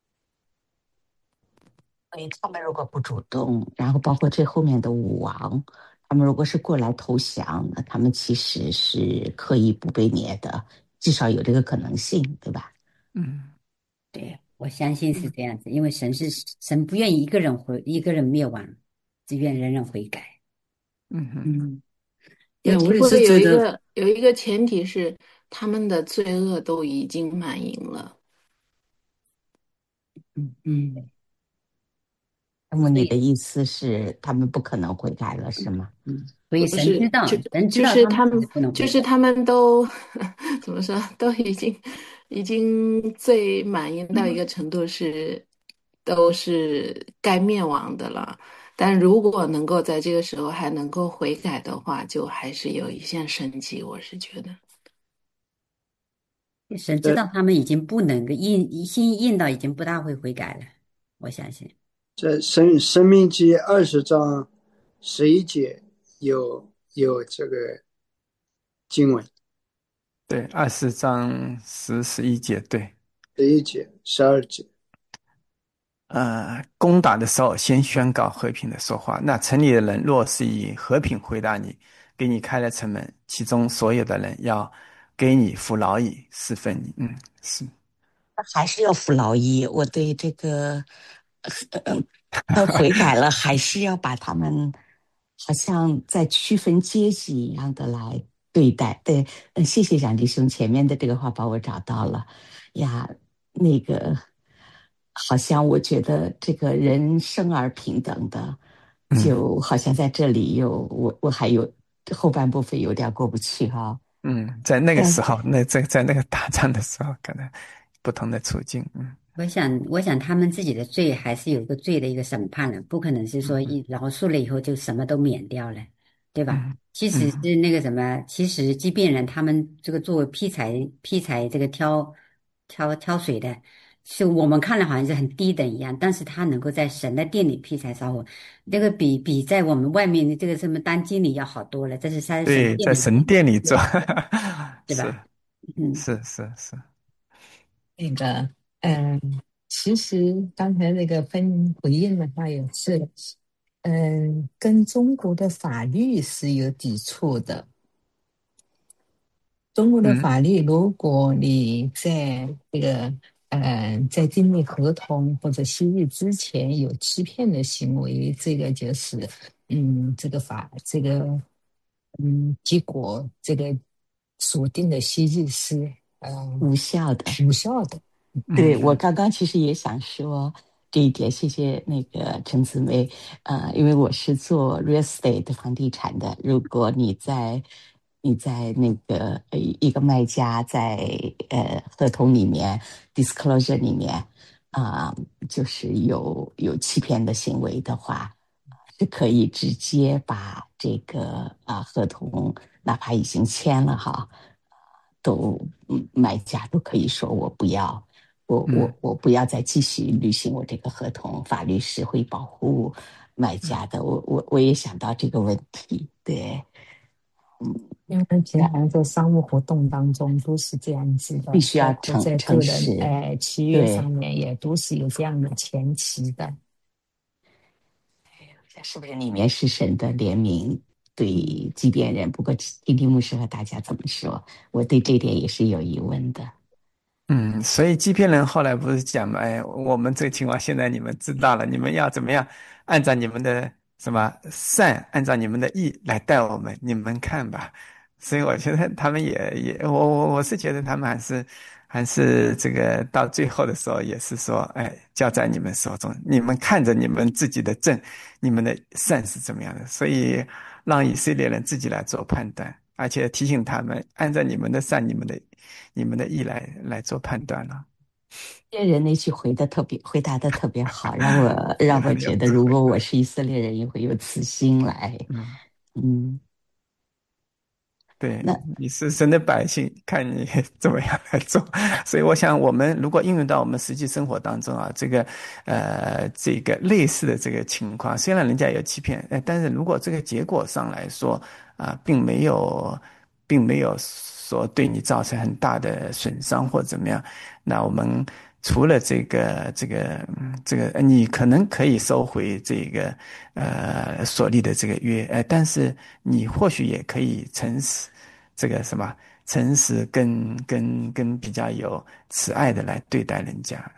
所以他们如果不主动，然后包括最后面的武王，他们如果是过来投降，那他们其实是可以不被灭的，至少有这个可能性，对吧？ 嗯对，我相信是嗯， 这样子，因为神是神不愿意一个人回一个人灭亡，只愿人人悔改。 嗯嗯嗯， 对， 那我也不过有是觉得。 一个有一个前提是他们的罪恶都已经满盈了。 嗯嗯， 那么所以你的意思是，他们不可能悔改了，是吗？ 嗯，所以不是， 神知道， 就神知就是道他们他们， 其实不能悔改。 就是他们都怎么说，都已经已经最满意到一个程度是，都是该灭亡的了。但如果能够在这个时候还能够悔改的话，就还是有一线生机，我是觉得。 神知在道他们已经不能够硬心硬到已经不大会悔改了，我相信。 在生生命记二十章十一节有有这个经文， 对，二十章十十一节，对， 十一节、十二节。 呃，攻打的时候先宣告和平的说话。那城里的人若是以和平回答你，给你开了城门，其中所有的人要给你服劳役，侍奉你。嗯，是， 还是要服劳役。我对这个，呃，呃，悔改了，还是要把他们好像在区分阶级一样的来对待。对，嗯，谢谢蒋弟兄前面的这个话把我找到了呀。那个好像我觉得这个人生而平等的， 嗯就好像在这里有我我还有后半部分有点过不去哈、 嗯，在那个但时候，那在在那个打仗的时候，可能不同的处境。嗯我想，我想他们自己的罪还是有一个罪的一个审判了，不可能是说嗯一饶恕了以后就什么都免掉了，对吧？ 嗯其实嗯， 是那个什么，其实即便人他们这个作为劈柴劈柴这个挑挑挑水的，是我们看了好像是很低等一样，但是他能够在神的店里劈柴烧火，那个比比在我们外面的这个什么当经理要好多了，这是他在神对，在店里神殿里做， 要好，对是吧？嗯。 是是是， 那个，嗯，其实刚才那个分回应的话也是，嗯，跟中国的法律是有抵触的。中国的嗯法律，如果你在这个，嗯，在订立合同或者协议之前有欺骗的行为，这个就是，嗯，这个法，这个，嗯，结果这个所定的协议是，嗯， 无效的。 无效的。 对， 嗯嗯我刚刚其实也想说这一点，谢谢那个陈姊妹。呃，因为我是做 real estate 房地产的，如果你在你在那个呃一个卖家在呃合同里面 disclosure 里面啊、就是有有欺骗的行为的话，是可以直接把这个啊、合同哪怕已经签了哈，都嗯买家都可以说我不要。我嗯我我不要再继续履行我这个合同，法律是会保护买嗯家的。我我我也想到这个问题，对， 因为平常在商务活动当中都是这样子的， 必须要包括在个诚诚人实， 哎契约上对， 面也都是有这样的前提的。 是不是里面是神的怜悯对畸变人？不过听听牧师和大家怎么说，我对这点也是有疑问的。 嗯，所以欺骗人后来不是讲嘛，哎，我们这个情况现在你们知道了，你们要怎么样按照你们的什么善，按照你们的义来待我们，你们看吧。所以我觉得他们也也，我我我是觉得他们还是还是这个到最后的时候也是说，哎，交在你们手中，你们看着你们自己的正，你们的善是怎么样的，所以让以色列人自己来做判断，而且提醒他们按照你们的善，你们的你们的意来来做判断了。 这人那句回的特别回答的特别好，让我让我很有觉得， 智慧。 如果我是以色列人，也会有慈心来。 嗯嗯， 对， 那你是神的百姓，看你怎么样来做。所以我想，我们如果应用到我们实际生活当中啊，这个呃这个类似的这个情况，虽然人家有欺骗，呃，但是如果这个结果上来说啊，并没有并没有说对你造成很大的损伤或怎么样，那我们除了这个这个嗯这个，呃你可能可以收回这个呃所立的这个约，呃，但是你或许也可以诚实，这个什么诚实跟跟跟比较有慈爱的来对待人家。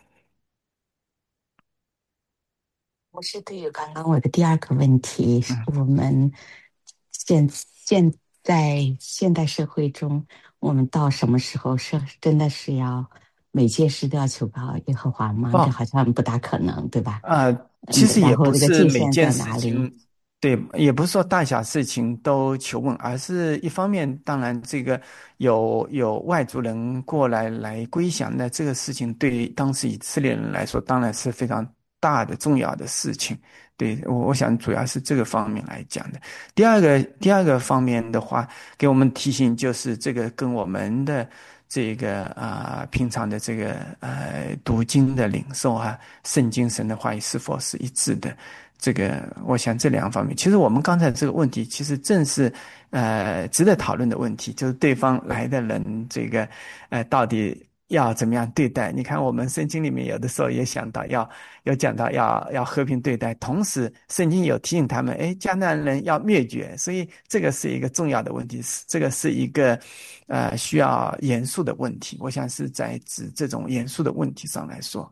我是对于刚刚我的第二个问题，是嗯我们现现在现代社会中，我们到什么时候是真的是要每件事都要求告耶和华吗？这哦， 好像不大可能，对吧？ 啊， 嗯， 其实也不然后这个是每件界限在哪里？ 事情，对，也不是说大小事情都求问，而是一方面，当然这个有有外族人过来来归降的这个事情，对于当时以色列人来说，当然是非常大的重要的事情。对，我我想主要是这个方面来讲的。第二个第二个方面的话，给我们提醒就是这个跟我们的这个啊、平常的这个呃读经的领受啊，圣经神的话语是否是一致的？这个我想这两方面，其实我们刚才这个问题，其实正是呃值得讨论的问题，就是对方来的人这个呃到底要怎么样对待？你看我们圣经里面有的时候也想到要有讲到要要和平对待，同时圣经有提醒他们，哎，迦南人要灭绝，所以这个是一个重要的问题，这个是一个呃需要严肃的问题。我想是在指这种严肃的问题上来说。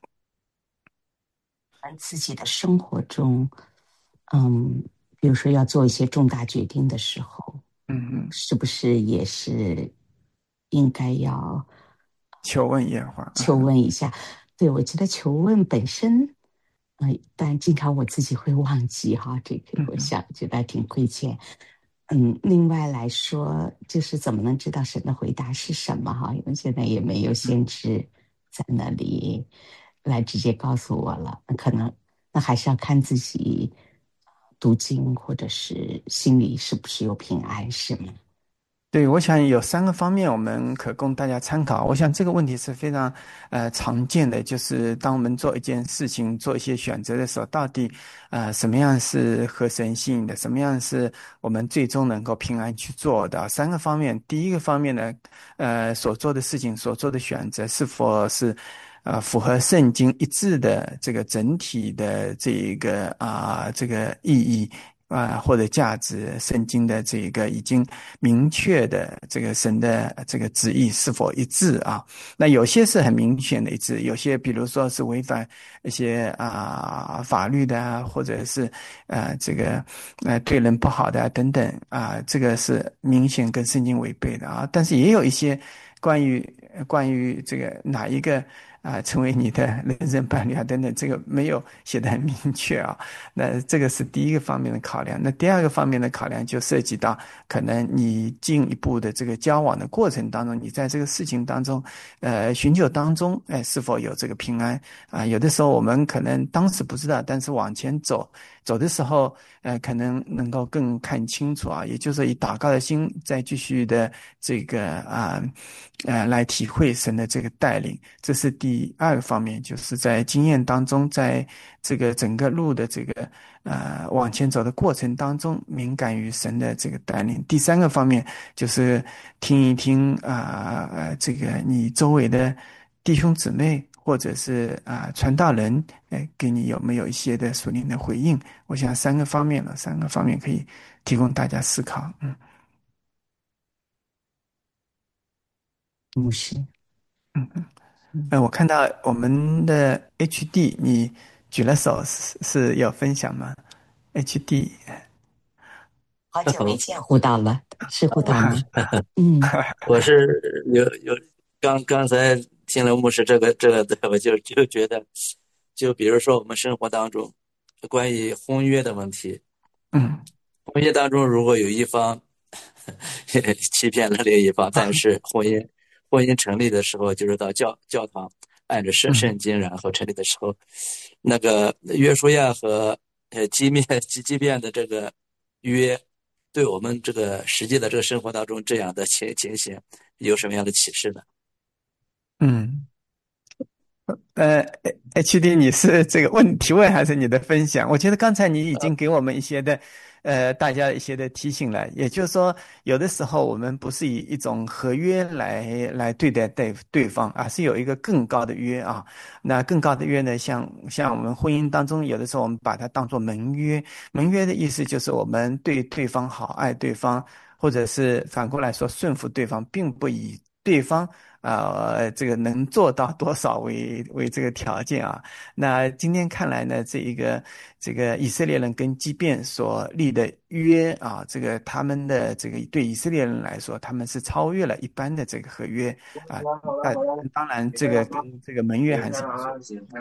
我们自己的生活中，嗯，比如说要做一些重大决定的时候， 嗯嗯， 是不是也是应该要求问耶和华。 求问一下？对，我觉得求问本身，呃，但经常我自己会忘记哈，这个嗯嗯我想觉得还挺亏欠。嗯，另外来说，就是怎么能知道神的回答是什么哈？因为现在也没有先知在那里来直接告诉我了，那可能那还是要看自己读经或者是心里是不是有平安，是吗？ 对，我想有三个方面我们可供大家参考。我想这个问题是非常呃常见的，就是当我们做一件事情、做一些选择的时候，到底呃什么样是合神心意的，什么样是我们最终能够平安去做的？三个方面，第一个方面呢，呃，所做的事情、所做的选择是否是呃符合圣经一致的这个整体的这一个啊、这个意义。啊，或者价值，圣经的这个已经明确的这个神的这个旨意是否一致啊？那有些是很明显的一致，有些比如说是违反一些啊法律的啊，或者是呃这个呃对人不好的啊等等啊，这个是明显跟圣经违背的啊。但是也有一些关于关于这个哪一个啊成为你的人生伴侣啊等等，这个没有写得很明确啊。那这个是第一个方面的考量。那第二个方面的考量就涉及到可能你进一步的这个交往的过程当中，你在这个事情当中，呃，寻求当中，哎，是否有这个平安啊？有的时候我们可能当时不知道，但是往前走走的时候，呃，可能能够更看清楚啊。也就是以祷告的心，再继续的这个啊呃来体会神的这个带领。这是第二个方面，就是在经验当中，在这个整个路的这个呃往前走的过程当中，敏感于神的这个带领。第三个方面就是听一听啊呃这个你周围的弟兄姊妹或者是啊、呃传道人，哎，给你有没有一些的属灵的回应？我想三个方面了，三个方面可以提供大家思考。嗯牧师， 嗯嗯。 嗯， 呃，我看到我们的 H D，你举了手，是是有分享吗？H D， 好久没见胡导了，是胡导吗？嗯， 我是有有刚刚才听了牧师这个这个的，我就就觉得，就比如说我们生活当中关于婚约的问题， 嗯婚约当中如果有一方欺骗了另一方，但是婚姻婚姻成立的时候，就是到教教堂按着圣嗯圣经，然后成立的时候，那个约书亚和呃基面基基变的这个约对我们这个实际的这个生活当中这样的情情形有什么样的启示呢？ 嗯。呃，H D，你是这个问提问还是你的分享？我觉得刚才你已经给我们一些的，呃，大家一些的提醒了。也就是说，有的时候我们不是以一种合约来来对待对对方，而是有一个更高的约啊。那更高的约呢，像像我们婚姻当中，有的时候我们把它当作盟约。盟约的意思就是我们对对方好，爱对方，或者是反过来说顺服对方，并不以对方。呃，这个能做到多少为为这个条件啊？那今天看来呢，这一个这个以色列人跟基遍所立的约啊，这个他们的这个对以色列人来说，他们是超越了一般的这个合约啊。呃，当然这个跟这个盟约还是有所。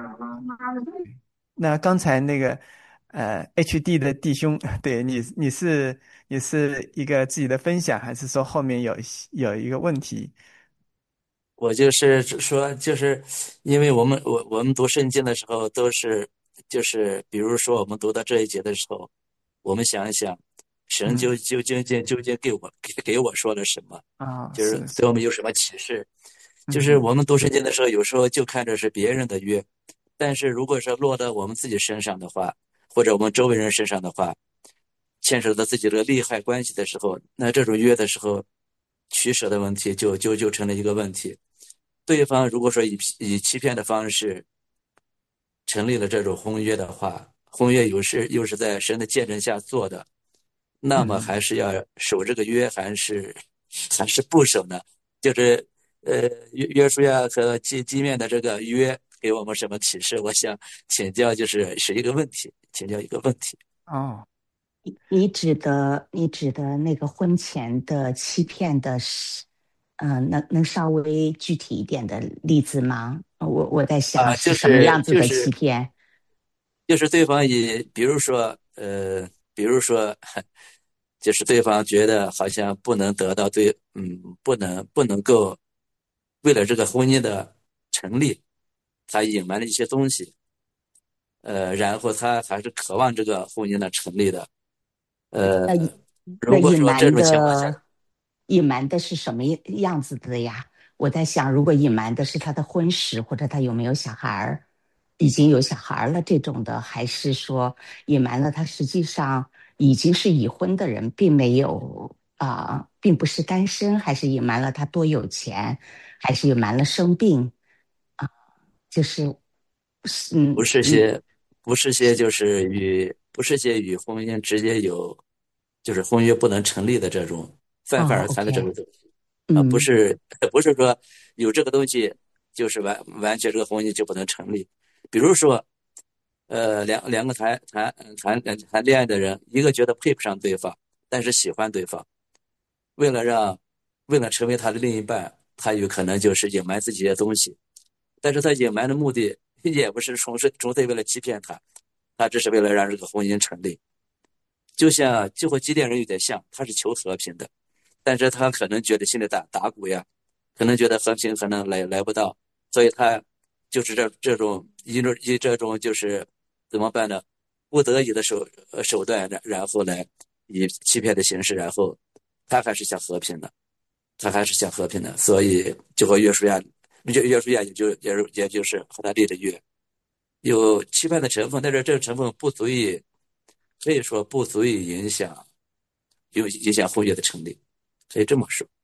那刚才那个呃 H D 的弟兄，对你你是你是一个自己的分享，还是说后面有有一个问题？ 我就是说，就是因为我们我我们读圣经的时候都是，就是比如说我们读到这一节的时候，我们想一想，神嗯究究究竟究竟给我给给我说了什么， 啊， 就是是是。 对我们有什么启示？就是嗯我们读圣经的时候，有时候就看着是别人的约，但是如果是落到我们自己身上的话，或者我们周围人身上的话，牵扯到自己的利害关系的时候，那这种约的时候，取舍的问题就就就成了一个问题。对方如果说以以欺骗的方式成立了这种婚约的话，婚约又是又是在神的见证下做的，那么嗯。 还是要守这个约，还是还是不守呢？就是呃，约约书亚和基基面的这个约给我们什么启示？我想请教，就是是一个问题，请教一个问题。 哦。 你指的你指的那个婚前的欺骗的是，嗯、能能稍微具体一点的例子吗？我我在想啊， 是什么就是样子的欺就是骗？ 就是对方以，比如说呃，比如说，就是对方觉得好像不能得到对，嗯，不能不能够为了这个婚姻的成立，他隐瞒了一些东西，呃，然后他还是渴望这个婚姻的成立的，呃， 那那如果隐瞒说这种情况下， 的隐瞒的是什么样子的呀？我在想，如果隐瞒的是他的婚史，或者他有没有小孩儿，已经有小孩儿了这种的，还是说隐瞒了他实际上已经是已婚的人，并没有啊、呃并不是单身，还是隐瞒了他多有钱，还是隐瞒了生病啊、就是是不嗯嗯是些不是些就是与不是些与婚姻直接有就是婚约不能成立的这种泛泛哦而谈的这 ，OK， 种东西啊，不嗯是不是说有这个东西就是完完全这个婚姻就不能成立。比如说，呃，两两个谈谈谈谈恋爱的人，一个觉得配不上对方，但是喜欢对方，为了让为了成为他的另一半，他有可能就是隐瞒自己的东西，但是他隐瞒的目的也不是纯粹纯粹为了欺骗他，他只是为了让这个婚姻成立。就像就和基甸人有点像，他是求和平的，但是他可能觉得心里打打鼓呀，可能觉得和平可能来来不到，所以他就是这这种以种以这种就是怎么办呢？不得已的手呃手段，然然后来以欺骗的形式，然后他还是想和平的，他还是想和平的，所以就和约书亚约约书亚也就也也就是和他立的约，有欺骗的成分，但是这个成分不足以，可以说不足以影响有影响婚约的成立，可以这么说。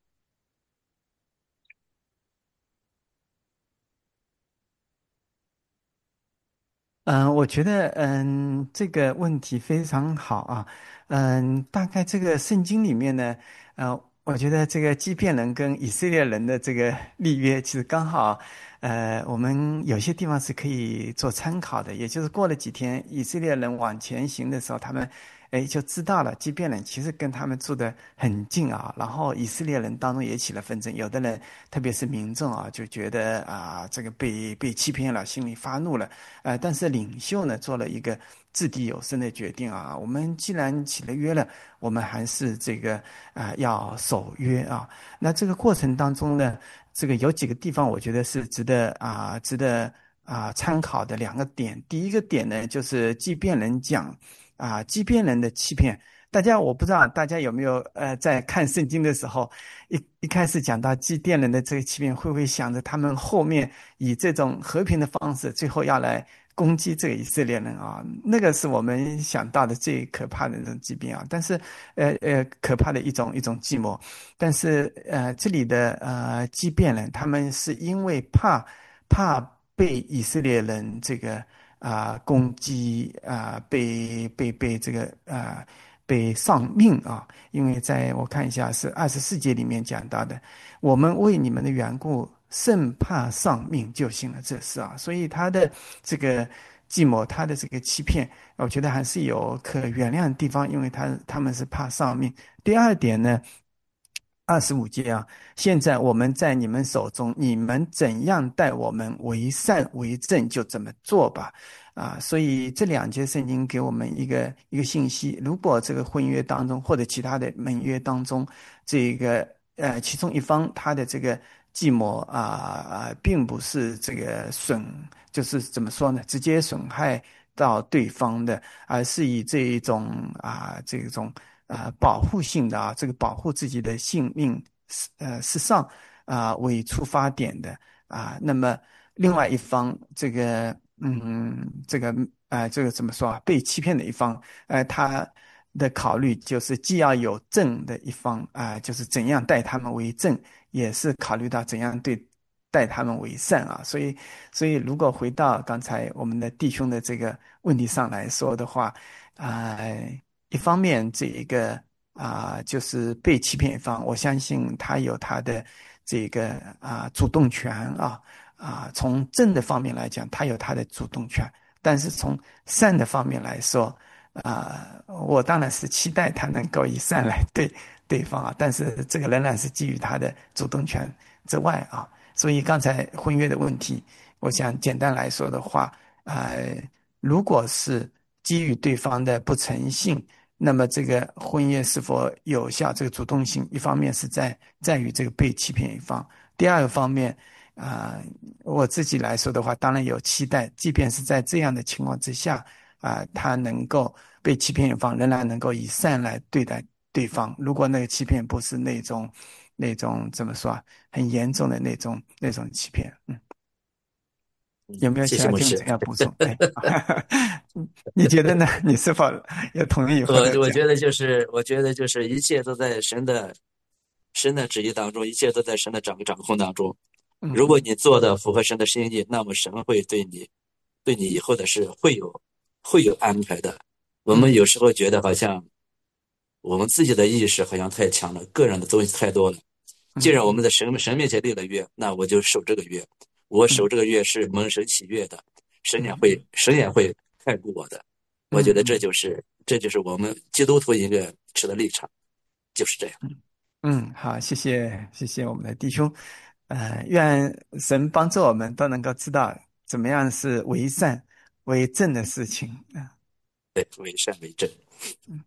嗯，我觉得嗯这个问题非常好啊。嗯，大概这个圣经里面呢，呃，我觉得这个基遍人跟以色列人的这个立约，其实刚好，呃，我们有些地方是可以做参考的。也就是过了几天，以色列人往前行的时候，他们哎就知道了，基遍人其实跟他们住得很近啊。然后以色列人当中也起了纷争，有的人特别是民众啊，就觉得啊这个被被欺骗了，心里发怒了。呃，但是领袖呢做了一个掷地有声的决定啊，我们既然起了约了，我们还是这个啊、呃要守约啊。那这个过程当中呢，这个有几个地方我觉得是值得啊、值得啊、参考的两个点。第一个点呢，就是即便人讲啊、即便人的欺骗。 大家我不知道大家有没有呃在看圣经的时候，一一开始讲到基甸人的这个欺骗，会不会想着他们后面以这种和平的方式，最后要来攻击这个以色列人啊？那个是我们想到的最可怕的那种疾病啊。但是呃呃可怕的一种一种寂寞。但是呃这里的呃畸变人，他们是因为怕怕被以色列人这个啊、呃攻击啊、呃被被被这个啊。呃被丧命啊，因为在我看一下是二十四节里面讲到的，我们为你们的缘故，甚怕丧命，就行了这事啊。所以他的这个计谋，他的这个欺骗，我觉得还是有可原谅的地方，因为他他们是怕丧命。第二点呢，二十五节啊，现在我们在你们手中，你们怎样待我们为善为正，就怎么做吧。啊，所以这两节圣经给我们一个一个信息：如果这个婚约当中或者其他的盟约当中，这个呃其中一方他的这个计谋啊啊，并不是这个损，就是怎么说呢，直接损害到对方的，而是以这一种啊这种啊保护性的啊这个保护自己的性命呃事上啊为出发点的啊，那么另外一方这个。嗯，这个呃，这个怎么说啊？被欺骗的一方，呃，他的考虑就是既要有正的一方啊、呃，就是怎样待他们为正，也是考虑到怎样对待他们为善啊。所以，所以如果回到刚才我们的弟兄的这个问题上来说的话，啊、呃，一方面这一个啊、呃，就是被欺骗一方，我相信他有他的这个啊、呃、主动权啊。啊，从正的方面来讲，他有他的主动权，但是从善的方面来说，啊，我当然是期待他能够以善来对对方啊，但是这个仍然是基于他的主动权之外啊。所以刚才婚约的问题，我想简单来说的话，呃，如果是基于对方的不诚信，那么这个婚约是否有效，这个主动性，一方面是在在于这个被欺骗一方，第二个方面。啊、呃，我自己来说的话，当然有期待，即便是在这样的情况之下，啊、呃，他能够被欺骗一方仍然能够以善来对待对方。如果那个欺骗不是那种那种怎么说啊，很严重的那种那种欺骗，嗯，有没有其他听众要补充？哎，你觉得呢？你是否也同意？ 我我觉得就是，我觉得就是一切都在神的神的旨意当中，一切都在神的掌掌控当中。如果你做的符合神的心意，那么神会对你，对你以后的事会有会有安排的。我们有时候觉得好像我们自己的意识好像太强了，个人的东西太多了。既然我们在神神面前立了约，那我就守这个约。我守这个约是蒙神喜悦的，神也会神也会看顾我的。我觉得这就是这就是我们基督徒一个持的立场，就是这样。 嗯，好，谢谢谢谢我们的弟兄。呃，愿神帮助我们都能够知道怎么样是为善为正的事情啊。 对，为善为正。 嗯，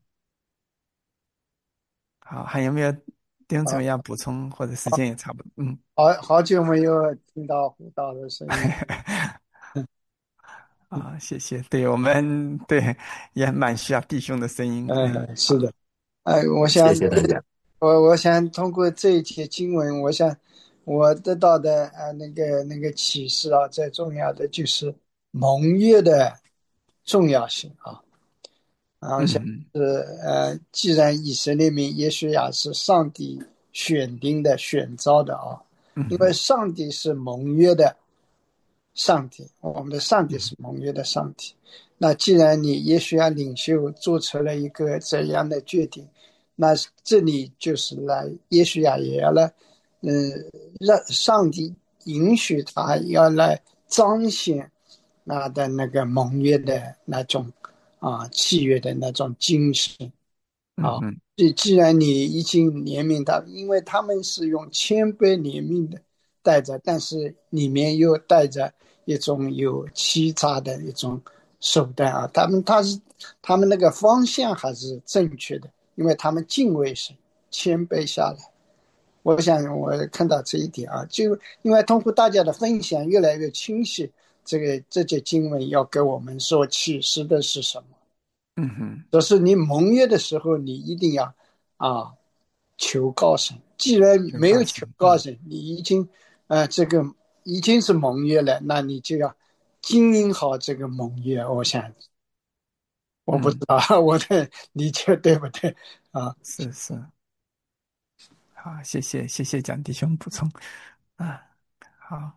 好，还有没有弟兄怎么样补充，或者时间也差不多？嗯， 好好久没有听到胡道的声音。 啊，谢谢。对我们对也蛮需要弟兄的声音。 嗯，是的。哎，我想， 谢谢大家。 我我想通过这一节经文，我想。我得到的啊，那个那个启示啊，最重要的就是盟约的重要性啊。然后像是呃，既然以色列民耶稣亚是上帝选定的、选召的啊，因为上帝是盟约的上帝，我们的上帝是盟约的上帝。那既然你耶稣亚领袖做出了一个这样的决定，那这里就是来耶稣亚也要来。嗯，让上帝允许他要来彰显他的那个盟约的那种啊契约的那种精神啊。既既然你已经怜悯他，因为他们是用谦卑怜悯的带着，但是里面又带着一种有欺诈的一种手段啊。他们他是他们那个方向还是正确的，因为他们敬畏神，谦卑下来。我想我看到这一点啊，就因为通过大家的分享越来越清晰，这个这节经文要给我们所启示的是什么嗯哼， 这是你蒙约的时候，你一定要啊求告神。既然就没有求告诉，嗯告神，你已经呃这个已经是蒙约了，那你就要经营好这个蒙约。我想，我不知嗯， 道我的理解对不对啊？ 是是，好，谢谢谢谢蒋弟兄补充啊，好，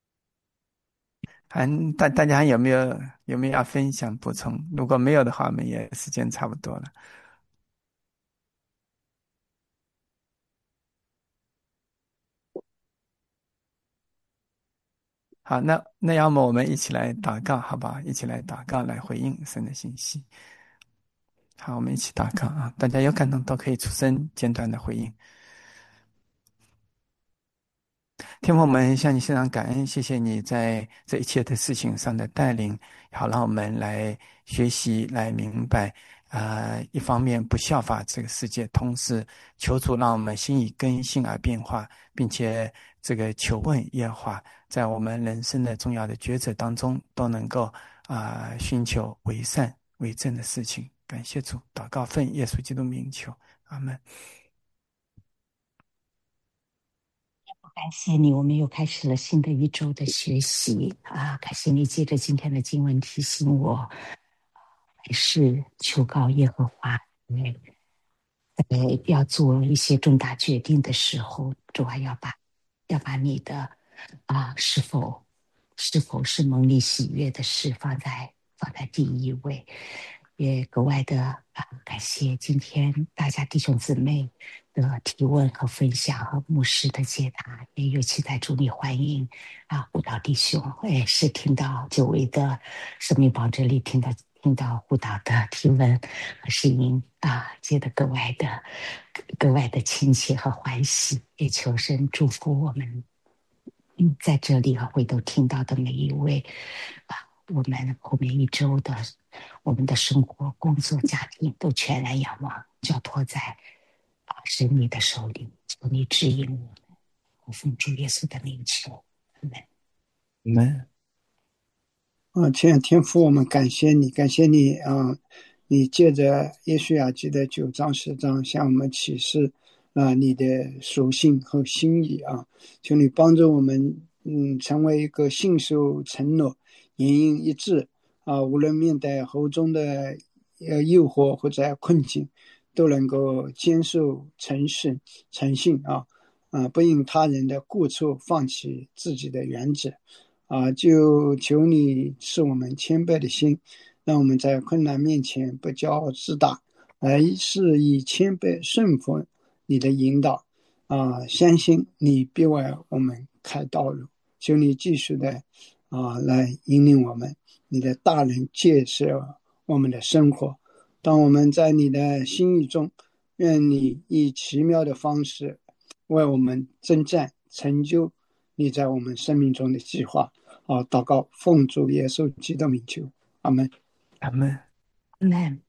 还大大家还有没有有没有要分享补充？如果没有的话，我们也时间差不多了。好，那那要么我们一起来祷告，好不好？一起来祷告，来回应神的信息。好，我们一起祷告啊！大家有可能都可以出声简短的回应。天父，我们向你献上感恩，谢谢你在这一切的事情上的带领，好让我们来学习，来明白。呃，一方面不效法这个世界，同时求主让我们心意更新而变化，并且这个求问耶和华，在我们人生的重要的抉择当中，都能够啊、呃寻求为善为正的事情。感谢主，祷告奉耶稣基督名求，阿门。 感谢你，我们又开始了新的一周的学习啊！感谢你借着今天的经文提醒我，还是求告耶和华。呃，要做一些重大决定的时候，主要要把要把你的啊，是否是否是蒙你喜悦的事放在放在第一位。也格外的啊，感谢今天大家弟兄姊妹的提问和分享和牧师的解答，也尤其在主里欢迎啊，舞蹈弟兄，也是听到久违的生命宝这里听到听到舞蹈的提问和声音啊，觉得格外的格外的亲切和欢喜，也求神祝福我们。嗯，在这里和会都听到的每一位啊，我们后面一周的我们的生活、工作、家庭都全然仰望，交托在啊神你的手里，求你指引我们。我奉主耶稣的名求，阿门。 阿门。 啊，天天父，我们感谢你，感谢你啊！你借着耶稣亚记的九章十章向我们启示啊你的属性和心意啊，求你帮助我们，嗯，成为一个信守承诺、言行一致啊，无论面对喉中的呃诱惑或者困境，都能够坚守诚实、诚信啊啊，不因他人的过错放弃自己的原则。啊，就求你赐我们谦卑的心，让我们在困难面前不骄傲自大，而是以谦卑顺服你的引导。啊，相信你必为我们开道路。求你继续的啊来引领我们，你的大能建设我们的生活。当我们在你的心意中，愿你以奇妙的方式为我们征战，成就你在我们生命中的计划。啊，祷告奉主耶稣基督名求，阿门， 阿门。 阿门。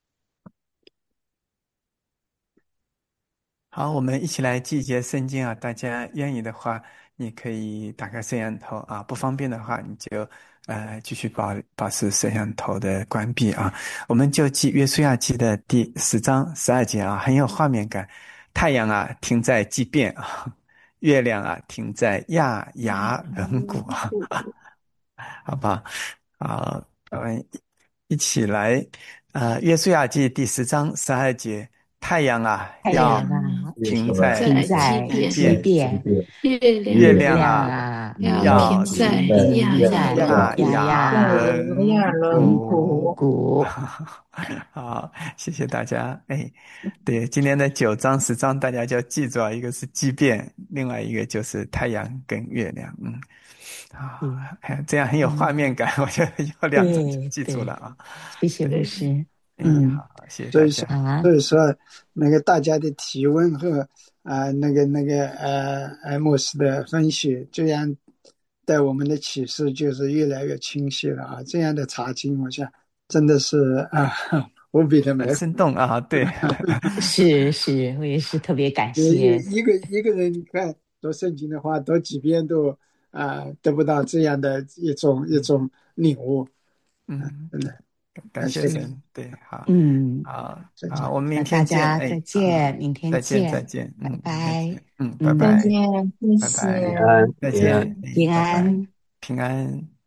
好，我们一起来记一节圣经啊！大家愿意的话，你可以打开摄像头啊；不方便的话，你就呃继续保保持摄像头的关闭啊。我们就记约书亚记的第十章十二节啊，很有画面感。太阳啊停在基遍啊，月亮啊停在亚雅人谷啊，好吧？啊，我们一起来，呃，约书亚记第十章十二节，太阳啊太要阳啊， 停在停在在基基遍， 遍， 月月亮亮亮啊啊要要停在停亚停雅在亚人亚雅雅人人谷。 谷。 好，谢谢大家。哎，对，今天的九章十章大家就要记住啊，一个是畸变，另外一个就是太阳跟月亮。嗯，好， 嗯哎这样很有画嗯， 面感，我觉得有两章就对记住了对， 啊。 谢谢牧对， 师。 哎， 嗯， 好，谢谢所以说， 大家。 好， 所以说，那个大家的提问和啊、呃那个那个呃艾莫斯的分析，这样对我们的启示就是越来越清晰了啊！这样的查经，我想真的是啊无比的美很好。 生动啊，对， 是是，我也是特别感因为谢。 一一个一个人看读圣经的话，读几遍都啊、得不到这样的一种一种领悟， 嗯， 真的。 感感谢主， 谢神，对，好， 嗯， 好， 再见。 好，我们那大明天见， 家哎， 再见，明天再见，再见， 见， 拜嗯，明天拜， 见，嗯，拜嗯， 再拜， 见，谢拜拜， 谢。 平安再见， 平安。 哎， 平拜拜， 安。 平安。